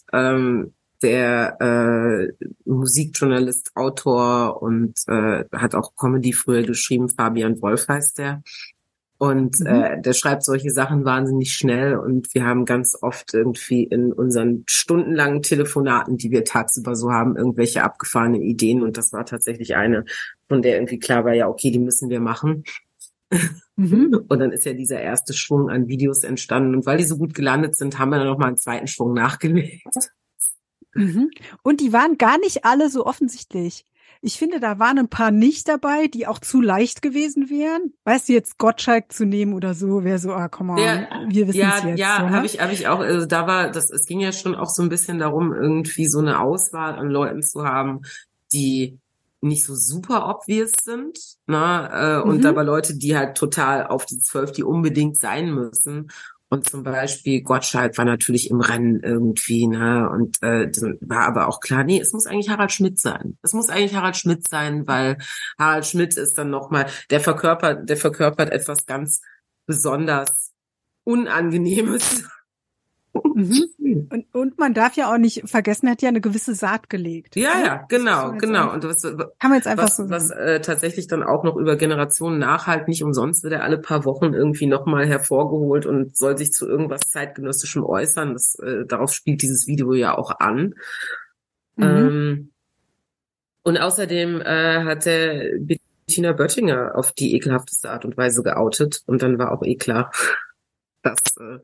der Musikjournalist, Autor und hat auch Comedy früher geschrieben. Fabian Wolf heißt der. Und Mhm. der schreibt solche Sachen wahnsinnig schnell und wir haben ganz oft irgendwie in unseren stundenlangen Telefonaten, die wir tagsüber so haben, irgendwelche abgefahrene Ideen und das war tatsächlich eine, von der irgendwie klar war, ja, okay, die müssen wir machen. Mhm. Und dann ist ja dieser erste Schwung an Videos entstanden und weil die so gut gelandet sind, haben wir dann noch mal einen zweiten Schwung nachgelegt. Mhm. Und die waren gar nicht alle so offensichtlich. Ich finde, da waren ein paar nicht dabei, die auch zu leicht gewesen wären. Weißt du, jetzt Gottschalk zu nehmen oder so, wäre so, come on, wir wissen es jetzt, so, ne? Habe ich auch, also es ging ja schon auch so ein bisschen darum, irgendwie so eine Auswahl an Leuten zu haben, die nicht so super obvious sind, ne, und Mhm. aber Leute, die halt total auf die 12, die unbedingt sein müssen. Und zum Beispiel Gottschalk war natürlich im Rennen irgendwie, ne, und dann war aber auch klar, nee, es muss eigentlich Harald Schmidt sein. Es muss eigentlich Harald Schmidt sein, weil Harald Schmidt ist dann nochmal, der verkörpert etwas ganz besonders Unangenehmes. Mhm. Und man darf ja auch nicht vergessen, er hat ja eine gewisse Saat gelegt. Ja, Ne? ja, Das muss genau, man jetzt genau. einfach, Und kann man jetzt einfach so was sagen. tatsächlich dann auch noch über Generationen nachhalt, nicht umsonst wird er alle paar Wochen irgendwie nochmal hervorgeholt und soll sich zu irgendwas zeitgenössischem äußern. Darauf spielt dieses Video ja auch an. Mhm. Ähm, und außerdem hat er Bettina Böttinger auf die ekelhafteste Art und Weise geoutet und dann war auch eh klar, dass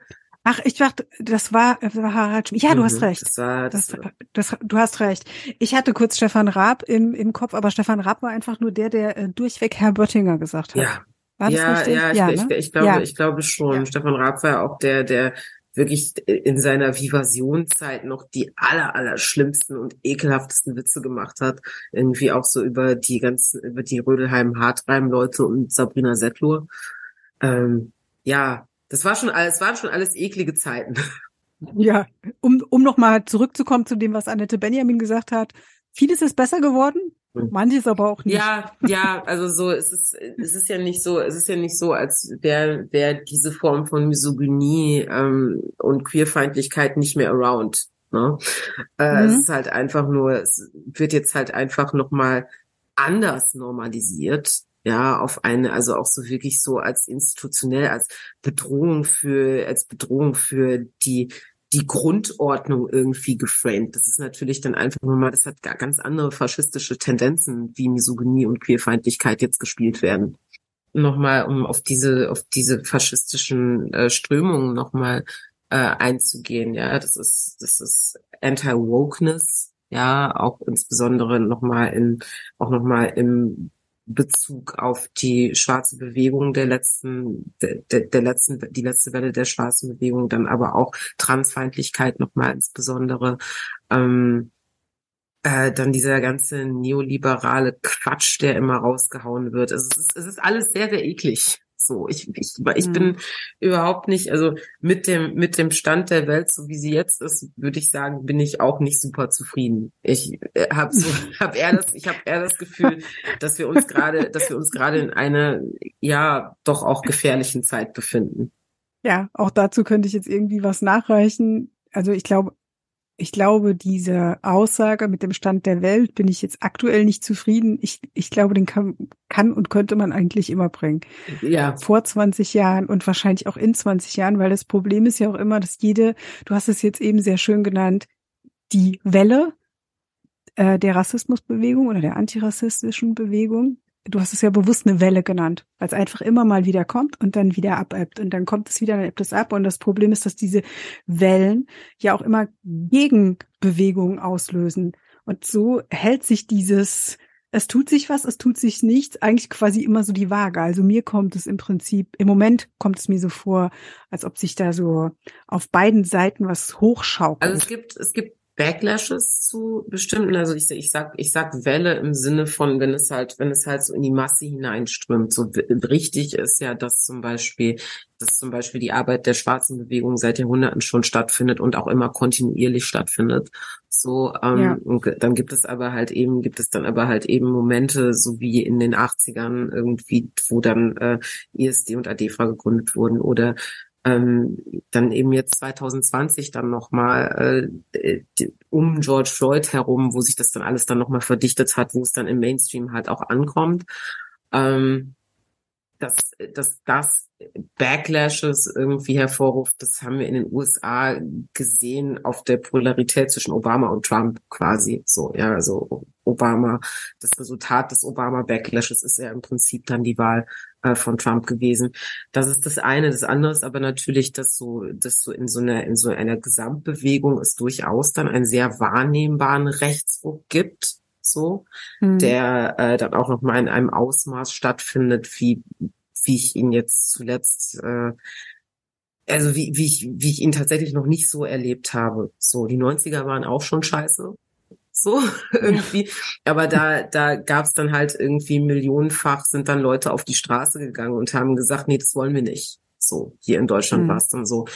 Ach, ich dachte, das war Harald Schmidt. Ja, du hast recht. Das war, das, Du hast recht. Ich hatte kurz Stefan Raab im Kopf, aber Stefan Raab war einfach nur der durchweg Herr Böttinger gesagt hat. ja, War das richtig? Ja, ne? ich glaube schon. Ja. Stefan Raab war ja auch der wirklich in seiner Vivasionszeit noch die allerschlimmsten und ekelhaftesten Witze gemacht hat. Irgendwie auch so über die Rödelheim-Hartreim-Leute und Sabrina Settler. Ja, waren schon alles eklige Zeiten. Ja, um nochmal zurückzukommen zu dem, was Annette Benjamin gesagt hat. Vieles ist besser geworden, manches aber auch nicht. Ja, also so, es ist ja nicht so, als wäre diese Form von Misogynie, und Queerfeindlichkeit nicht mehr around, ne? Es ist halt einfach nur, es wird jetzt halt einfach nochmal anders normalisiert, ja, also auch so wirklich so als institutionell, als Bedrohung für die Grundordnung irgendwie geframed. Das ist natürlich dann einfach nur mal, das hat gar ganz andere faschistische Tendenzen, wie Misogynie und Queerfeindlichkeit jetzt gespielt werden. Nochmal, um auf diese faschistischen Strömungen nochmal einzugehen, ja, das ist Anti-Wokeness, ja, auch insbesondere auch nochmal im Bezug auf die schwarze Bewegung die letzte Welle der schwarzen Bewegung, dann aber auch Transfeindlichkeit nochmal insbesondere, dann dieser ganze neoliberale Quatsch, der immer rausgehauen wird. Es ist alles sehr, sehr eklig. So, ich bin überhaupt nicht, also mit dem Stand der Welt, so wie sie jetzt ist, würde ich sagen, bin ich auch nicht super zufrieden. Ich habe eher das Gefühl, dass wir uns gerade in einer, ja, doch auch gefährlichen Zeit befinden. Ja, auch dazu könnte ich jetzt irgendwie was nachreichen. Also ich glaube, diese Aussage mit dem Stand der Welt bin ich jetzt aktuell nicht zufrieden. Ich glaube, den kann und könnte man eigentlich immer bringen. Ja. Vor 20 Jahren und wahrscheinlich auch in 20 Jahren, weil das Problem ist ja auch immer, dass du hast es jetzt eben sehr schön genannt, die Welle der Rassismusbewegung oder der antirassistischen Bewegung. Du hast es ja bewusst eine Welle genannt, weil es einfach immer mal wieder kommt und dann wieder abebbt und dann kommt es wieder, dann ebbt es ab und das Problem ist, dass diese Wellen ja auch immer Gegenbewegungen auslösen und so hält sich es tut sich was, es tut sich nichts, eigentlich quasi immer so die Waage. Also mir kommt es im Moment kommt es mir so vor, als ob sich da so auf beiden Seiten was hochschaukelt. Also es gibt Backlashes zu bestimmten, also ich sag Welle im Sinne von, wenn es halt so in die Masse hineinströmt. So richtig ist ja, dass zum Beispiel die Arbeit der schwarzen Bewegung seit Jahrhunderten schon stattfindet und auch immer kontinuierlich stattfindet. So, und dann gibt es dann aber halt eben Momente, so wie in den 80ern irgendwie, wo dann ISD und ADEFRA gegründet wurden oder dann eben jetzt 2020 dann nochmal um George Floyd herum, wo sich das dann alles dann nochmal verdichtet hat, wo es dann im Mainstream halt auch ankommt, dass das Backlashes irgendwie hervorruft, das haben wir in den USA gesehen auf der Polarität zwischen Obama und Trump quasi so, ja, also das Resultat des Obama-Backlashes ist ja im Prinzip dann die Wahl von Trump gewesen. Das ist das eine. Das andere ist aber natürlich, dass so in so einer Gesamtbewegung es durchaus dann einen sehr wahrnehmbaren Rechtsruck gibt, so, der dann auch noch mal in einem Ausmaß stattfindet, wie ich ihn jetzt zuletzt, also wie ich ihn tatsächlich noch nicht so erlebt habe. So, die 90er waren auch schon scheiße. So, irgendwie. Aber da gab's dann halt irgendwie millionenfach sind dann Leute auf die Straße gegangen und haben gesagt, nee, das wollen wir nicht. So, hier in Deutschland war es dann so.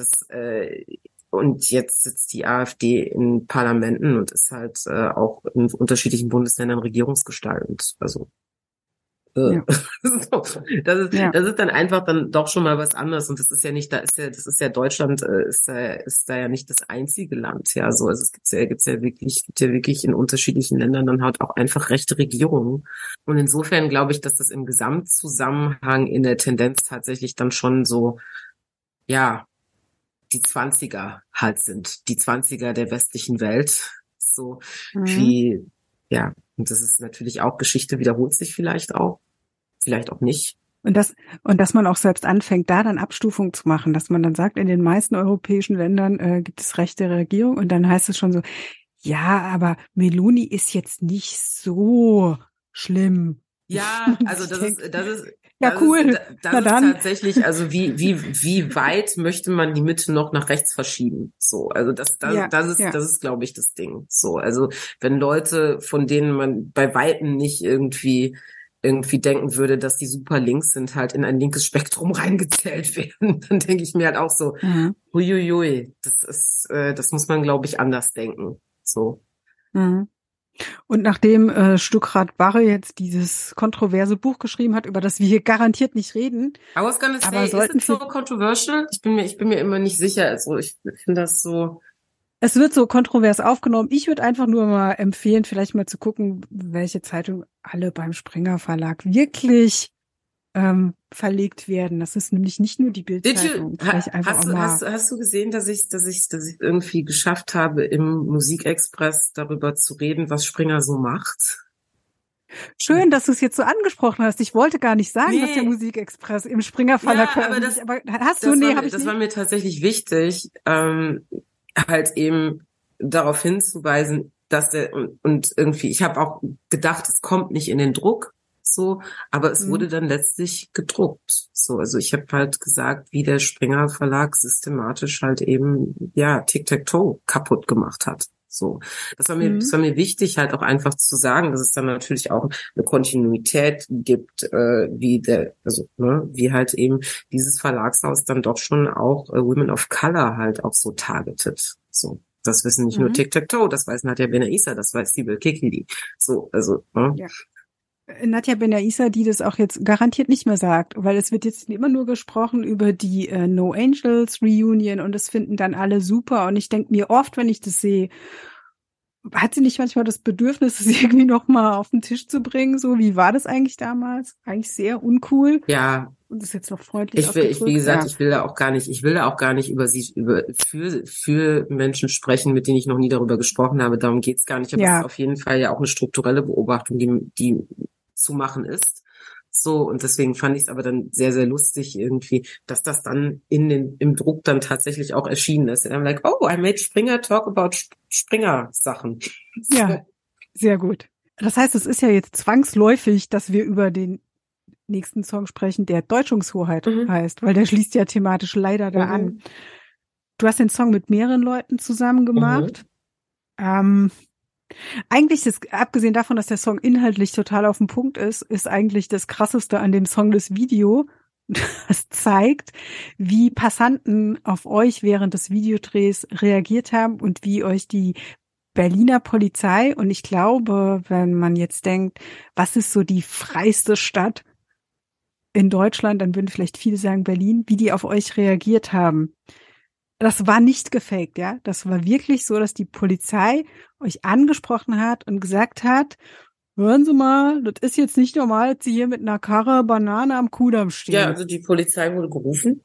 Und jetzt sitzt die AfD in Parlamenten und ist halt auch in unterschiedlichen Bundesländern regierungsgestaltend. Also Ja. das ist dann einfach dann doch schon mal was anderes und das ist ja Deutschland ist da ja nicht das einzige Land, ja, so, also es gibt ja wirklich in unterschiedlichen Ländern dann halt auch einfach rechte Regierungen und insofern glaube ich, dass das im Gesamtzusammenhang in der Tendenz tatsächlich dann schon so, ja, die Zwanziger halt sind, die Zwanziger der westlichen Welt, so ja, und das ist natürlich auch, Geschichte wiederholt sich vielleicht auch nicht. Und dass man auch selbst anfängt, da dann Abstufung zu machen, dass man dann sagt, in den meisten europäischen Ländern gibt es rechte Regierung und dann heißt es schon so, ja, aber Meloni ist jetzt nicht so schlimm. Ja, Man also sich denkt, ja, das cool, das na ist dann. tatsächlich, also wie weit möchte man die Mitte noch nach rechts verschieben? So, also Ja, ja. das ist, glaube ich, das Ding. So, also wenn Leute, von denen man bei Weitem nicht irgendwie denken würde, dass die super links sind, halt in ein linkes Spektrum reingezählt werden, dann denke ich mir halt auch so, Mhm. huiuiui, das muss man, glaube ich, anders denken. So. Mhm. Und nachdem Stuckrad Barre jetzt dieses kontroverse Buch geschrieben hat, über das wir hier garantiert nicht reden, I was gonna aber say, is sollten it so wir, controversial? Ich bin mir immer nicht sicher. Also ich finde das so. es wird so kontrovers aufgenommen. Ich würde einfach nur mal empfehlen, vielleicht mal zu gucken, welche Zeitung alle beim Springer Verlag wirklich verlegt werden. Das ist nämlich nicht nur die Bild-Zeitung. Vielleicht einfach auch mal. Hast du gesehen, dass ich irgendwie geschafft habe, im Musikexpress darüber zu reden, was Springer so macht? Schön, dass du es jetzt so angesprochen hast. Ich wollte gar nicht sagen, dass der Nee, Musikexpress im Springer Verlag ja, aber veröffentlicht. Aber hast du? Nee, habe ich das war nicht. mir tatsächlich wichtig, halt eben darauf hinzuweisen, dass und irgendwie, ich habe auch gedacht, es kommt nicht in den Druck, so, aber es Hm. wurde dann letztlich gedruckt. So, also ich habe halt gesagt, wie der Springer Verlag systematisch halt eben, ja, Tic-Tac-Toe kaputt gemacht hat. So, das Hm. war mir wichtig, halt auch einfach zu sagen, dass es dann natürlich auch eine Kontinuität gibt, wie halt eben dieses Verlagshaus dann doch schon auch Women of Color halt auch so targetet. So, das wissen nicht nur Mhm. Tic-Tac-Toe, das weiß Nadja Benaissa, das weiß Sibel Kekili. So, also, ne? Ja. Nadja Benaissa, die das auch jetzt garantiert nicht mehr sagt, weil es wird jetzt immer nur gesprochen über die No Angels Reunion und das finden dann alle super und ich denke mir oft, wenn ich das sehe, hat sie nicht manchmal das Bedürfnis, es irgendwie noch mal auf den Tisch zu bringen? So, wie war das eigentlich damals? Eigentlich sehr uncool. Ja, Und das ist jetzt noch freundlich wie ausgedrückt, gesagt, ja. ich will da auch gar nicht für Menschen sprechen, mit denen ich noch nie darüber gesprochen habe. Darum geht's gar nicht. Aber es ist Ja, auf jeden Fall ja auch eine strukturelle Beobachtung, die zu machen ist. So, und deswegen fand ich es aber dann sehr, sehr lustig irgendwie, dass das dann im Druck dann tatsächlich auch erschienen ist. Und I'm like, oh, I made Springer talk about Springer Sachen. ja, So. sehr gut. Das heißt, es ist ja jetzt zwangsläufig, dass wir über den nächsten Song sprechen, der Deutungshoheit Mhm, heißt, weil der schließt ja thematisch leider da an. mhm, Du hast den Song mit mehreren Leuten zusammen mhm. gemacht. Ähm, eigentlich, abgesehen davon, dass der Song inhaltlich total auf den Punkt ist eigentlich das Krasseste an dem Song das Video. Das zeigt, wie Passanten auf euch während des Videodrehs reagiert haben und wie euch die Berliner Polizei, und ich glaube, wenn man jetzt denkt, was ist so die freiste Stadt in Deutschland, dann würden vielleicht viele sagen Berlin, wie die auf euch reagiert haben. Das war nicht gefaked, ja. Das war wirklich so, dass die Polizei euch angesprochen hat und gesagt hat, hören Sie mal, das ist jetzt nicht normal, dass Sie hier mit einer Karre Banane am Kudamm Ja, stehen. also die Polizei wurde gerufen.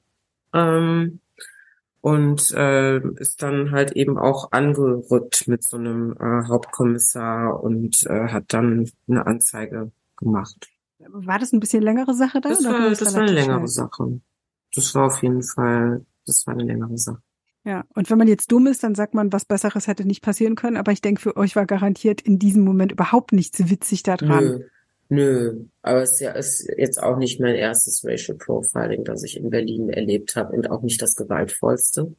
Und ist dann halt eben auch angerückt mit so einem Hauptkommissar und hat dann eine Anzeige gemacht. War das ein bisschen längere Sache da oder ging es Das war eine relativ längere schnell? Sache. Das war auf jeden Fall, das war eine längere Sache. Ja, und wenn man jetzt dumm ist, dann sagt man, was Besseres hätte nicht passieren können. Aber ich denke, für euch war garantiert in diesem Moment überhaupt nichts witzig daran. Nö, nö. Aber ist jetzt auch nicht mein erstes Racial Profiling, das ich in Berlin erlebt habe und auch nicht das gewaltvollste.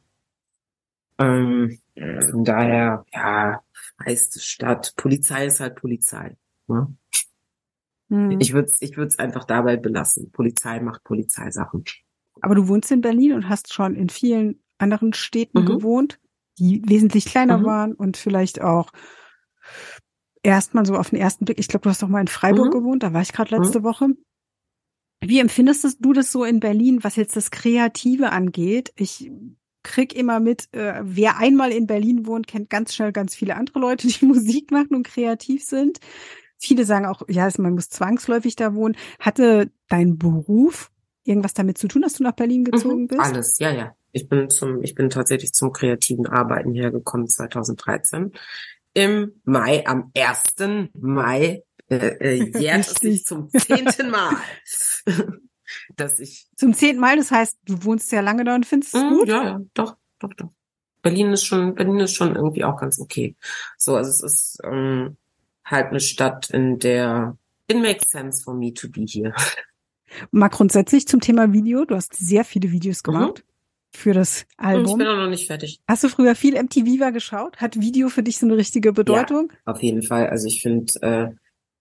Von daher, ja, meiste Stadt. Polizei ist halt Polizei. Ne? Hm. Ich würd's einfach dabei belassen. Polizei macht Polizeisachen. Aber du wohnst in Berlin und hast schon in vielen anderen Städten Mhm, gewohnt, die wesentlich kleiner mhm, waren und vielleicht auch erstmal so auf den ersten Blick. Ich glaube, du hast doch mal in Freiburg mhm, gewohnt, da war ich gerade mhm. letzte Woche. Wie empfindest du das so in Berlin, was jetzt das Kreative angeht? Ich krieg immer mit, wer einmal in Berlin wohnt, kennt ganz schnell ganz viele andere Leute, die Musik machen und kreativ sind. Viele sagen auch, ja, man muss zwangsläufig da wohnen. Hatte dein Beruf irgendwas damit zu tun, dass du nach Berlin Mhm, gezogen bist? alles, ja, ja. Ich bin tatsächlich zum kreativen Arbeiten hergekommen 2013. Im Mai, am 1. Mai, jährt es sich Richtig. zum 10. Mal. dass ich Zum 10. Mal, das heißt, du wohnst ja lange da und findest es gut? Ja, doch. Berlin ist schon irgendwie auch ganz okay. So, also es ist halt eine Stadt, in der it makes sense for me to be here. Mal grundsätzlich zum Thema Video. Du hast sehr viele Videos gemacht für das Ich Album. bin auch noch nicht fertig. Hast du früher viel MTV geschaut? Hat Video für dich so eine richtige Bedeutung? Ja, auf jeden Fall. Also ich finde,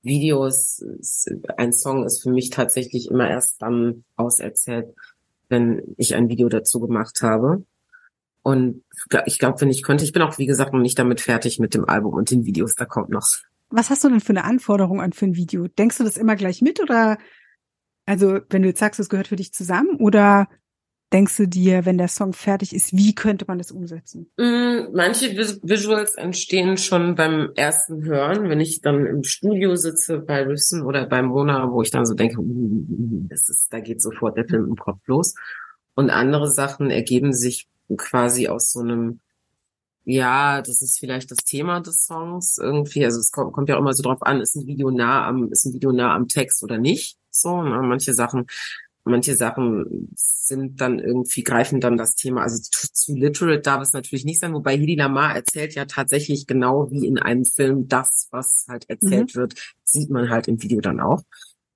ein Song ist für mich tatsächlich immer erst dann auserzählt, wenn ich ein Video dazu gemacht habe. Und ich glaube, wenn ich könnte, ich bin auch, wie gesagt, noch nicht damit fertig mit dem Album und den Videos, da kommt noch. Was hast du denn für eine Anforderung an für ein Video? Denkst du das immer gleich mit oder, also wenn du jetzt sagst, es gehört für dich zusammen, oder denkst du dir, wenn der Song fertig ist, wie könnte man das umsetzen? Manche Visuals entstehen schon beim ersten Hören, wenn ich dann im Studio sitze bei Listen oder bei Mona, wo ich dann so denke, da geht sofort der Film im Kopf los. Und andere Sachen ergeben sich quasi aus so einem, ja, das ist vielleicht das Thema des Songs irgendwie. Also es kommt ja auch immer so drauf an, ist ein Video nah am Text oder nicht? So, ne? Manche Sachen sind dann irgendwie, greifen dann das Thema, also zu literate darf es natürlich nicht sein, wobei Hedy Lamarr erzählt ja tatsächlich genau wie in einem Film das, was halt erzählt wird, sieht man halt im Video dann auch.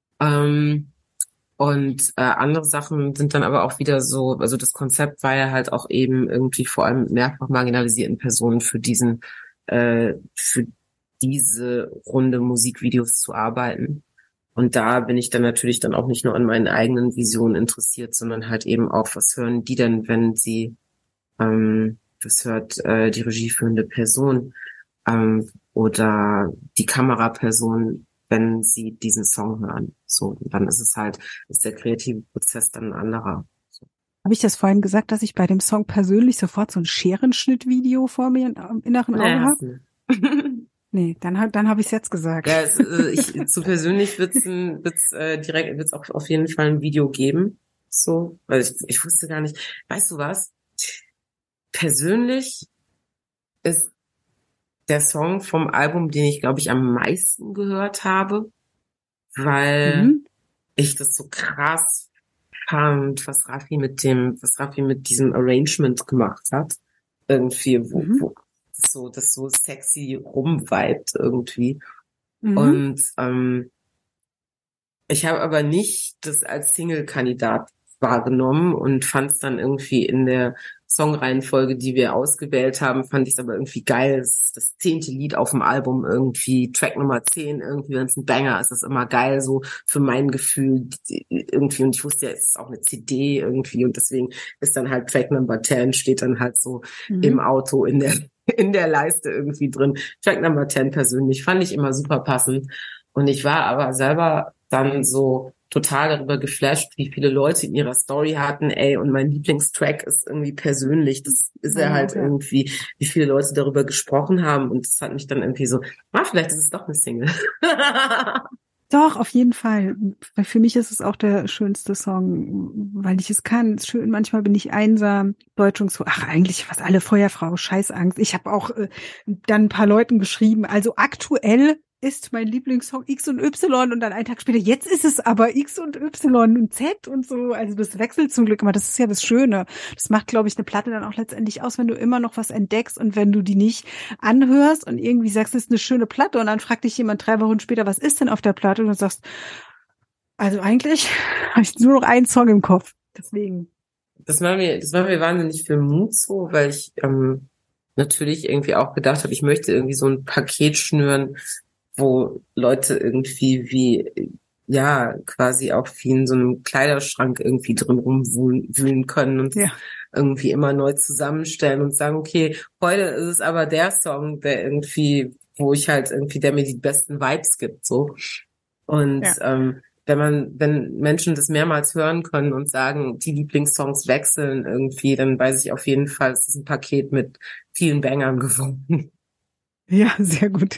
Und andere Sachen sind dann aber auch wieder so, also das Konzept war ja halt auch eben irgendwie vor allem mehrfach marginalisierten Personen für diese Runde Musikvideos zu arbeiten. Und da bin ich dann natürlich dann auch nicht nur an meinen eigenen Visionen interessiert, sondern halt eben auch, was hören die denn, wenn sie, was hört die regieführende Person oder die Kameraperson, wenn sie diesen Song hören. So, und dann ist der kreative Prozess dann ein anderer. So. Habe ich das vorhin gesagt, dass ich bei dem Song persönlich sofort so ein Scherenschnittvideo vor mir im inneren Auge habe? Nee, dann habe ich es jetzt gesagt. Ja, zu persönlich wird's auch auf jeden Fall ein Video geben. So, weil ich wusste gar nicht. Weißt du was? Persönlich ist der Song vom Album, den ich, glaube ich, am meisten gehört habe, weil ich das so krass fand, was Raffi mit diesem Arrangement gemacht hat. Irgendwie, wo das so sexy rumvibet irgendwie. Und ich habe aber nicht das als Single-Kandidat wahrgenommen und fand es dann irgendwie in der Songreihenfolge, die wir ausgewählt haben, fand ich es aber irgendwie geil. Das 10. Lied auf dem Album irgendwie, Track Nummer 10, irgendwie, wenn es ein Banger ist, ist das immer geil, so für mein Gefühl irgendwie. Und ich wusste ja, es ist auch eine CD irgendwie und deswegen ist dann halt Track Number 10, steht dann halt so im Auto in der Leiste irgendwie drin. Track Number 10 persönlich fand ich immer super passend. Und ich war aber selber dann so total darüber geflasht, wie viele Leute in ihrer Story hatten, und mein Lieblingstrack ist irgendwie persönlich. Das ist ja halt irgendwie, wie viele Leute darüber gesprochen haben. Und das hat mich dann irgendwie so, vielleicht ist es doch eine Single. Doch, auf jeden Fall. Weil für mich ist es auch der schönste Song, weil ich es kann. Es ist schön, manchmal bin ich einsam, Deutung so, eigentlich fast alle Feuerfrau, Scheißangst. Ich habe auch dann ein paar Leuten geschrieben, also aktuell ist mein Lieblingssong X und Y und dann einen Tag später, jetzt ist es aber X und Y und Z und so. Also das wechselt zum Glück immer. Das ist ja das Schöne. Das macht, glaube ich, eine Platte dann auch letztendlich aus, wenn du immer noch was entdeckst und wenn du die nicht anhörst und irgendwie sagst, es ist eine schöne Platte und dann fragt dich jemand 3 Wochen später, was ist denn auf der Platte? Und du sagst, also eigentlich habe ich nur noch einen Song im Kopf. Deswegen. Das war mir wahnsinnig viel Mut so, weil ich natürlich irgendwie auch gedacht habe, ich möchte irgendwie so ein Paket schnüren, wo Leute irgendwie quasi auch wie in so einem Kleiderschrank irgendwie drin rumwühlen können und irgendwie immer neu zusammenstellen und sagen, okay, heute ist es aber der Song, der irgendwie, der mir die besten Vibes gibt, so. Und wenn Menschen das mehrmals hören können und sagen, die Lieblingssongs wechseln irgendwie, dann weiß ich auf jeden Fall, es ist ein Paket mit vielen Bangern geworden. Ja, sehr gut.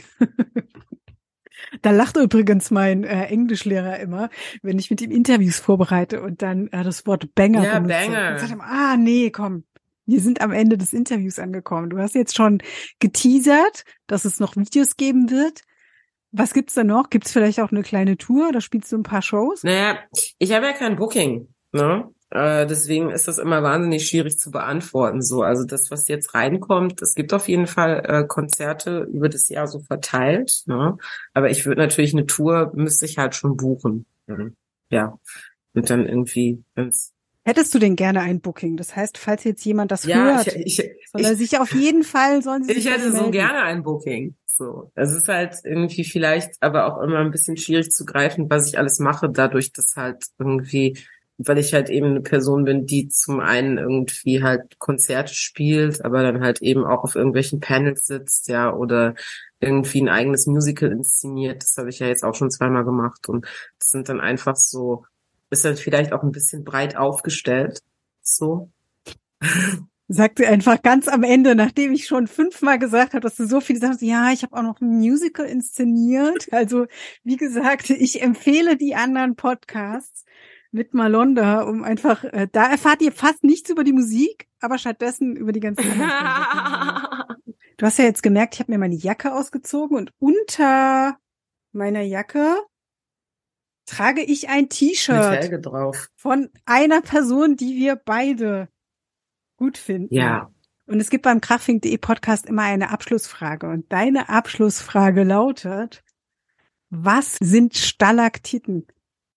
Da lacht übrigens mein Englischlehrer immer, wenn ich mit ihm Interviews vorbereite und dann das Wort Banger benutze. Banger. Und sagt er, nee, komm, wir sind am Ende des Interviews angekommen. Du hast jetzt schon geteasert, dass es noch Videos geben wird. Was gibt's da noch? Gibt's vielleicht auch eine kleine Tour? Da spielst du ein paar Shows? Naja, ich habe ja kein Booking, ne? Deswegen ist das immer wahnsinnig schwierig zu beantworten. So, also das, was jetzt reinkommt, es gibt auf jeden Fall Konzerte über das Jahr so verteilt, ne? Aber ich würde natürlich eine Tour müsste ich halt schon buchen. Mhm. Ja. Und dann irgendwie, wenn's Hättest du denn gerne ein Booking? Das heißt, falls jetzt jemand das ja, hört, sollen sie sich hätte so melden. gerne ein Booking. So, es ist halt irgendwie vielleicht, aber auch immer ein bisschen schwierig zu greifen, was ich alles mache, dadurch, dass halt irgendwie, weil ich halt eben eine Person bin, die zum einen irgendwie halt Konzerte spielt, aber dann halt eben auch auf irgendwelchen Panels sitzt, ja, oder irgendwie ein eigenes Musical inszeniert. Das habe ich ja jetzt auch schon zweimal gemacht und das sind dann einfach so, ist dann vielleicht auch ein bisschen breit aufgestellt, so. Sagt sie einfach ganz am Ende, nachdem ich schon 5-mal gesagt habe, dass du so viel sagst, ja, ich habe auch noch ein Musical inszeniert. Also, wie gesagt, ich empfehle die anderen Podcasts mit Malonda, um einfach, da erfahrt ihr fast nichts über die Musik, aber stattdessen über die ganzen anderen Sachen. Du hast ja jetzt gemerkt, ich habe mir meine Jacke ausgezogen und unter meiner Jacke trage ich ein Mit T-Shirt Helge drauf. von einer Person, die wir beide gut finden. Ja. Und es gibt beim krachfink.de Podcast immer eine Abschlussfrage. Und deine Abschlussfrage lautet, was sind Stalaktiten?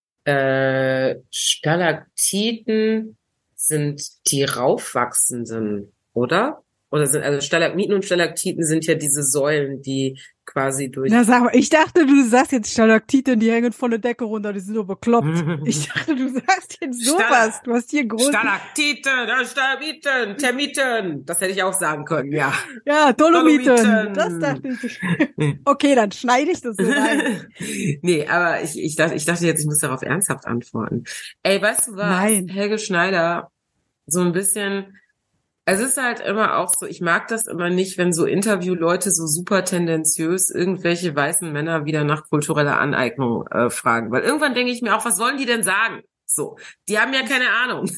Stalaktiten sind die raufwachsenden, oder? Oder sind, also Stalagmiten und Stalaktiten sind ja diese Säulen, die quasi durch... Na, sag mal, ich dachte, du sagst jetzt Stalaktiten, die hängen von der Decke runter, die sind so bekloppt. Ich dachte, du sagst jetzt sowas. Du hast hier große... Stalaktiten, Stalagmiten, Termiten. Das hätte ich auch sagen können, ja. Ja, Dolomiten. Dolomiten. Das dachte ich. Okay, dann schneide ich das so rein. Nee, aber ich dachte jetzt, ich muss darauf ernsthaft antworten. Ey, weißt du was? Nein. Helge Schneider, so ein bisschen, es ist halt immer auch so, ich mag das immer nicht, wenn so Interviewleute so super tendenziös irgendwelche weißen Männer wieder nach kultureller Aneignung fragen. Weil irgendwann denke ich mir auch, was sollen die denn sagen? So, die haben ja keine Ahnung.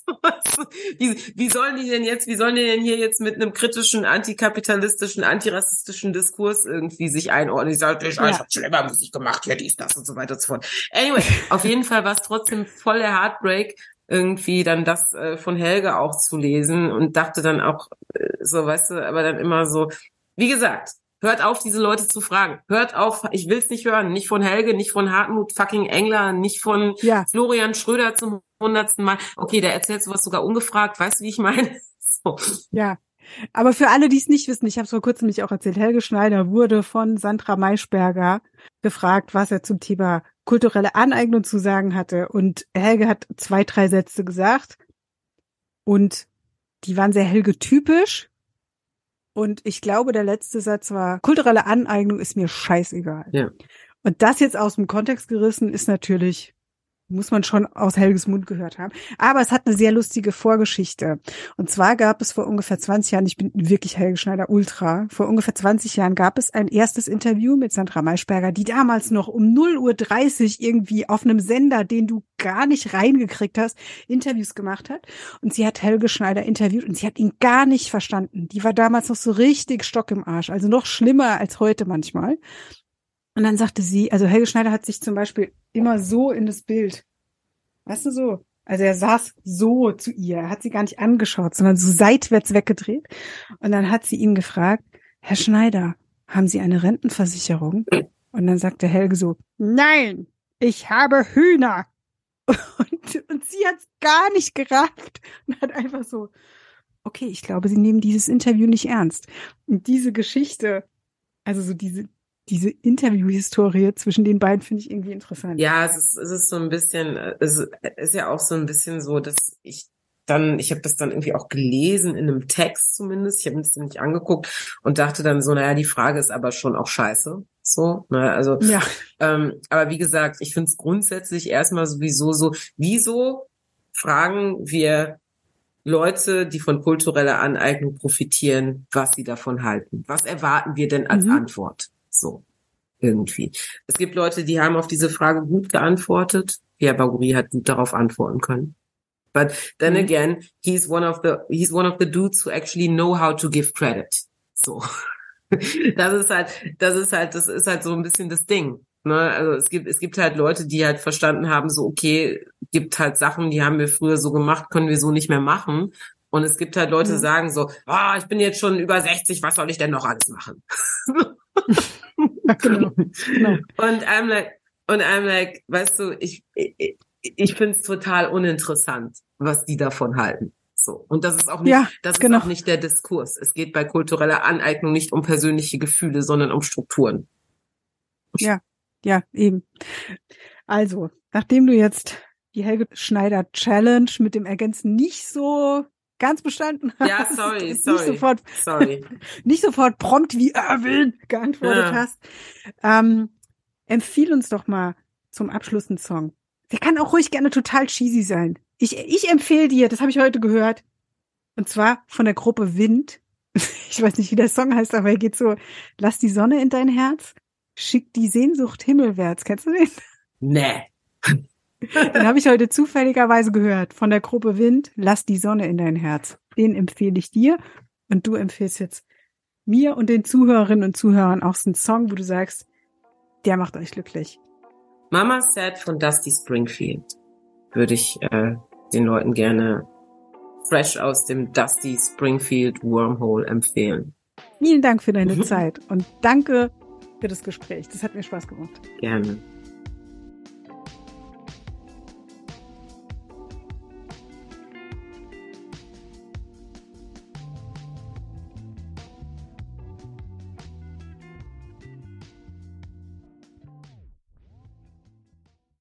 Wie sollen die denn hier jetzt mit einem kritischen, antikapitalistischen, antirassistischen Diskurs irgendwie sich einordnen? Die sagen, ich habe schon immer Musik gemacht, ja, dies, das und so weiter und so fort. Anyway, auf jeden Fall war es trotzdem voll der Heartbreak, irgendwie dann das von Helge auch zu lesen und dachte dann auch so, weißt du, aber dann immer so, wie gesagt, hört auf, diese Leute zu fragen. Hört auf, ich will's nicht hören. Nicht von Helge, nicht von Hartmut fucking Engler, nicht von Florian Schröder zum 100. Mal. Okay, der erzählt sowas sogar ungefragt. Weißt du, wie ich meine? So. Ja, aber für alle, die es nicht wissen, ich habe es vor kurzem mich auch erzählt, Helge Schneider wurde von Sandra Maischberger gefragt, was er zum Thema kulturelle Aneignung zu sagen hatte. Und Helge hat 2, 3 Sätze gesagt und die waren sehr Helge-typisch. Und ich glaube, der letzte Satz war, kulturelle Aneignung ist mir scheißegal. Ja. Und das jetzt aus dem Kontext gerissen ist natürlich, muss man schon aus Helges Mund gehört haben. Aber es hat eine sehr lustige Vorgeschichte. Und zwar gab es vor ungefähr 20 Jahren, ich bin wirklich Helge Schneider Ultra, vor ungefähr 20 Jahren gab es ein erstes Interview mit Sandra Maischberger, die damals noch um 0:30 Uhr irgendwie auf einem Sender, den du gar nicht reingekriegt hast, Interviews gemacht hat. Und sie hat Helge Schneider interviewt und sie hat ihn gar nicht verstanden. Die war damals noch so richtig Stock im Arsch, also noch schlimmer als heute manchmal. Und dann sagte sie, also Helge Schneider hat sich zum Beispiel immer so in das Bild, weißt du, so. Also er saß so zu ihr, er hat sie gar nicht angeschaut, sondern so seitwärts weggedreht. Und dann hat sie ihn gefragt, Herr Schneider, haben Sie eine Rentenversicherung? Und dann sagte Helge so, nein, ich habe Hühner. Und sie hat es gar nicht gerafft und hat einfach so, okay, ich glaube, Sie nehmen dieses Interview nicht ernst. Und diese Geschichte, also so diese Interview-Historie zwischen den beiden finde ich irgendwie interessant. Ja, es ist so ein bisschen, es ist ja auch so ein bisschen so, dass ich habe das dann irgendwie auch gelesen in einem Text zumindest, ich habe mir das nicht angeguckt und dachte dann so, naja, die Frage ist aber schon auch scheiße, so, ne, also, ja. Aber wie gesagt, ich finde es grundsätzlich erstmal sowieso so, wieso fragen wir Leute, die von kultureller Aneignung profitieren, was sie davon halten? Was erwarten wir denn als Antwort? So, irgendwie. Es gibt Leute, die haben auf diese Frage gut geantwortet. Pierre Bagouri hat gut darauf antworten können. But then again, he's one of the dudes who actually know how to give credit. So. Das ist halt so ein bisschen das Ding. Ne? Also es gibt halt Leute, die halt verstanden haben, so, okay, gibt halt Sachen, die haben wir früher so gemacht, können wir so nicht mehr machen. Und es gibt halt Leute, die sagen so, ich bin jetzt schon über 60, was soll ich denn noch alles machen? Ja, genau. Und I'm like, weißt du, ich finde es total uninteressant, was die davon halten. So. Und das ist auch nicht, ist auch nicht der Diskurs. Es geht bei kultureller Aneignung nicht um persönliche Gefühle, sondern um Strukturen. Ja, eben. Also, nachdem du jetzt die Helge Schneider Challenge mit dem Ergänzen nicht so ganz bestanden hast. Ja, sorry. Nicht sofort prompt wie Erwin geantwortet hast. Empfiehl uns doch mal zum Abschluss einen Song. Der kann auch ruhig gerne total cheesy sein. Ich empfehle dir, das habe ich heute gehört, und zwar von der Gruppe Wind. Ich weiß nicht, wie der Song heißt, aber er geht so: Lass die Sonne in dein Herz, schick die Sehnsucht himmelwärts. Kennst du den? Nee. Den habe ich heute zufälligerweise gehört. Von der Gruppe Wind, Lass die Sonne in dein Herz. Den empfehle ich dir. Und du empfiehlst jetzt mir und den Zuhörerinnen und Zuhörern auch so einen Song, wo du sagst, der macht euch glücklich. Mama Said von Dusty Springfield würde ich den Leuten gerne fresh aus dem Dusty Springfield Wormhole empfehlen. Vielen Dank für deine Zeit und danke für das Gespräch. Das hat mir Spaß gemacht. Gerne.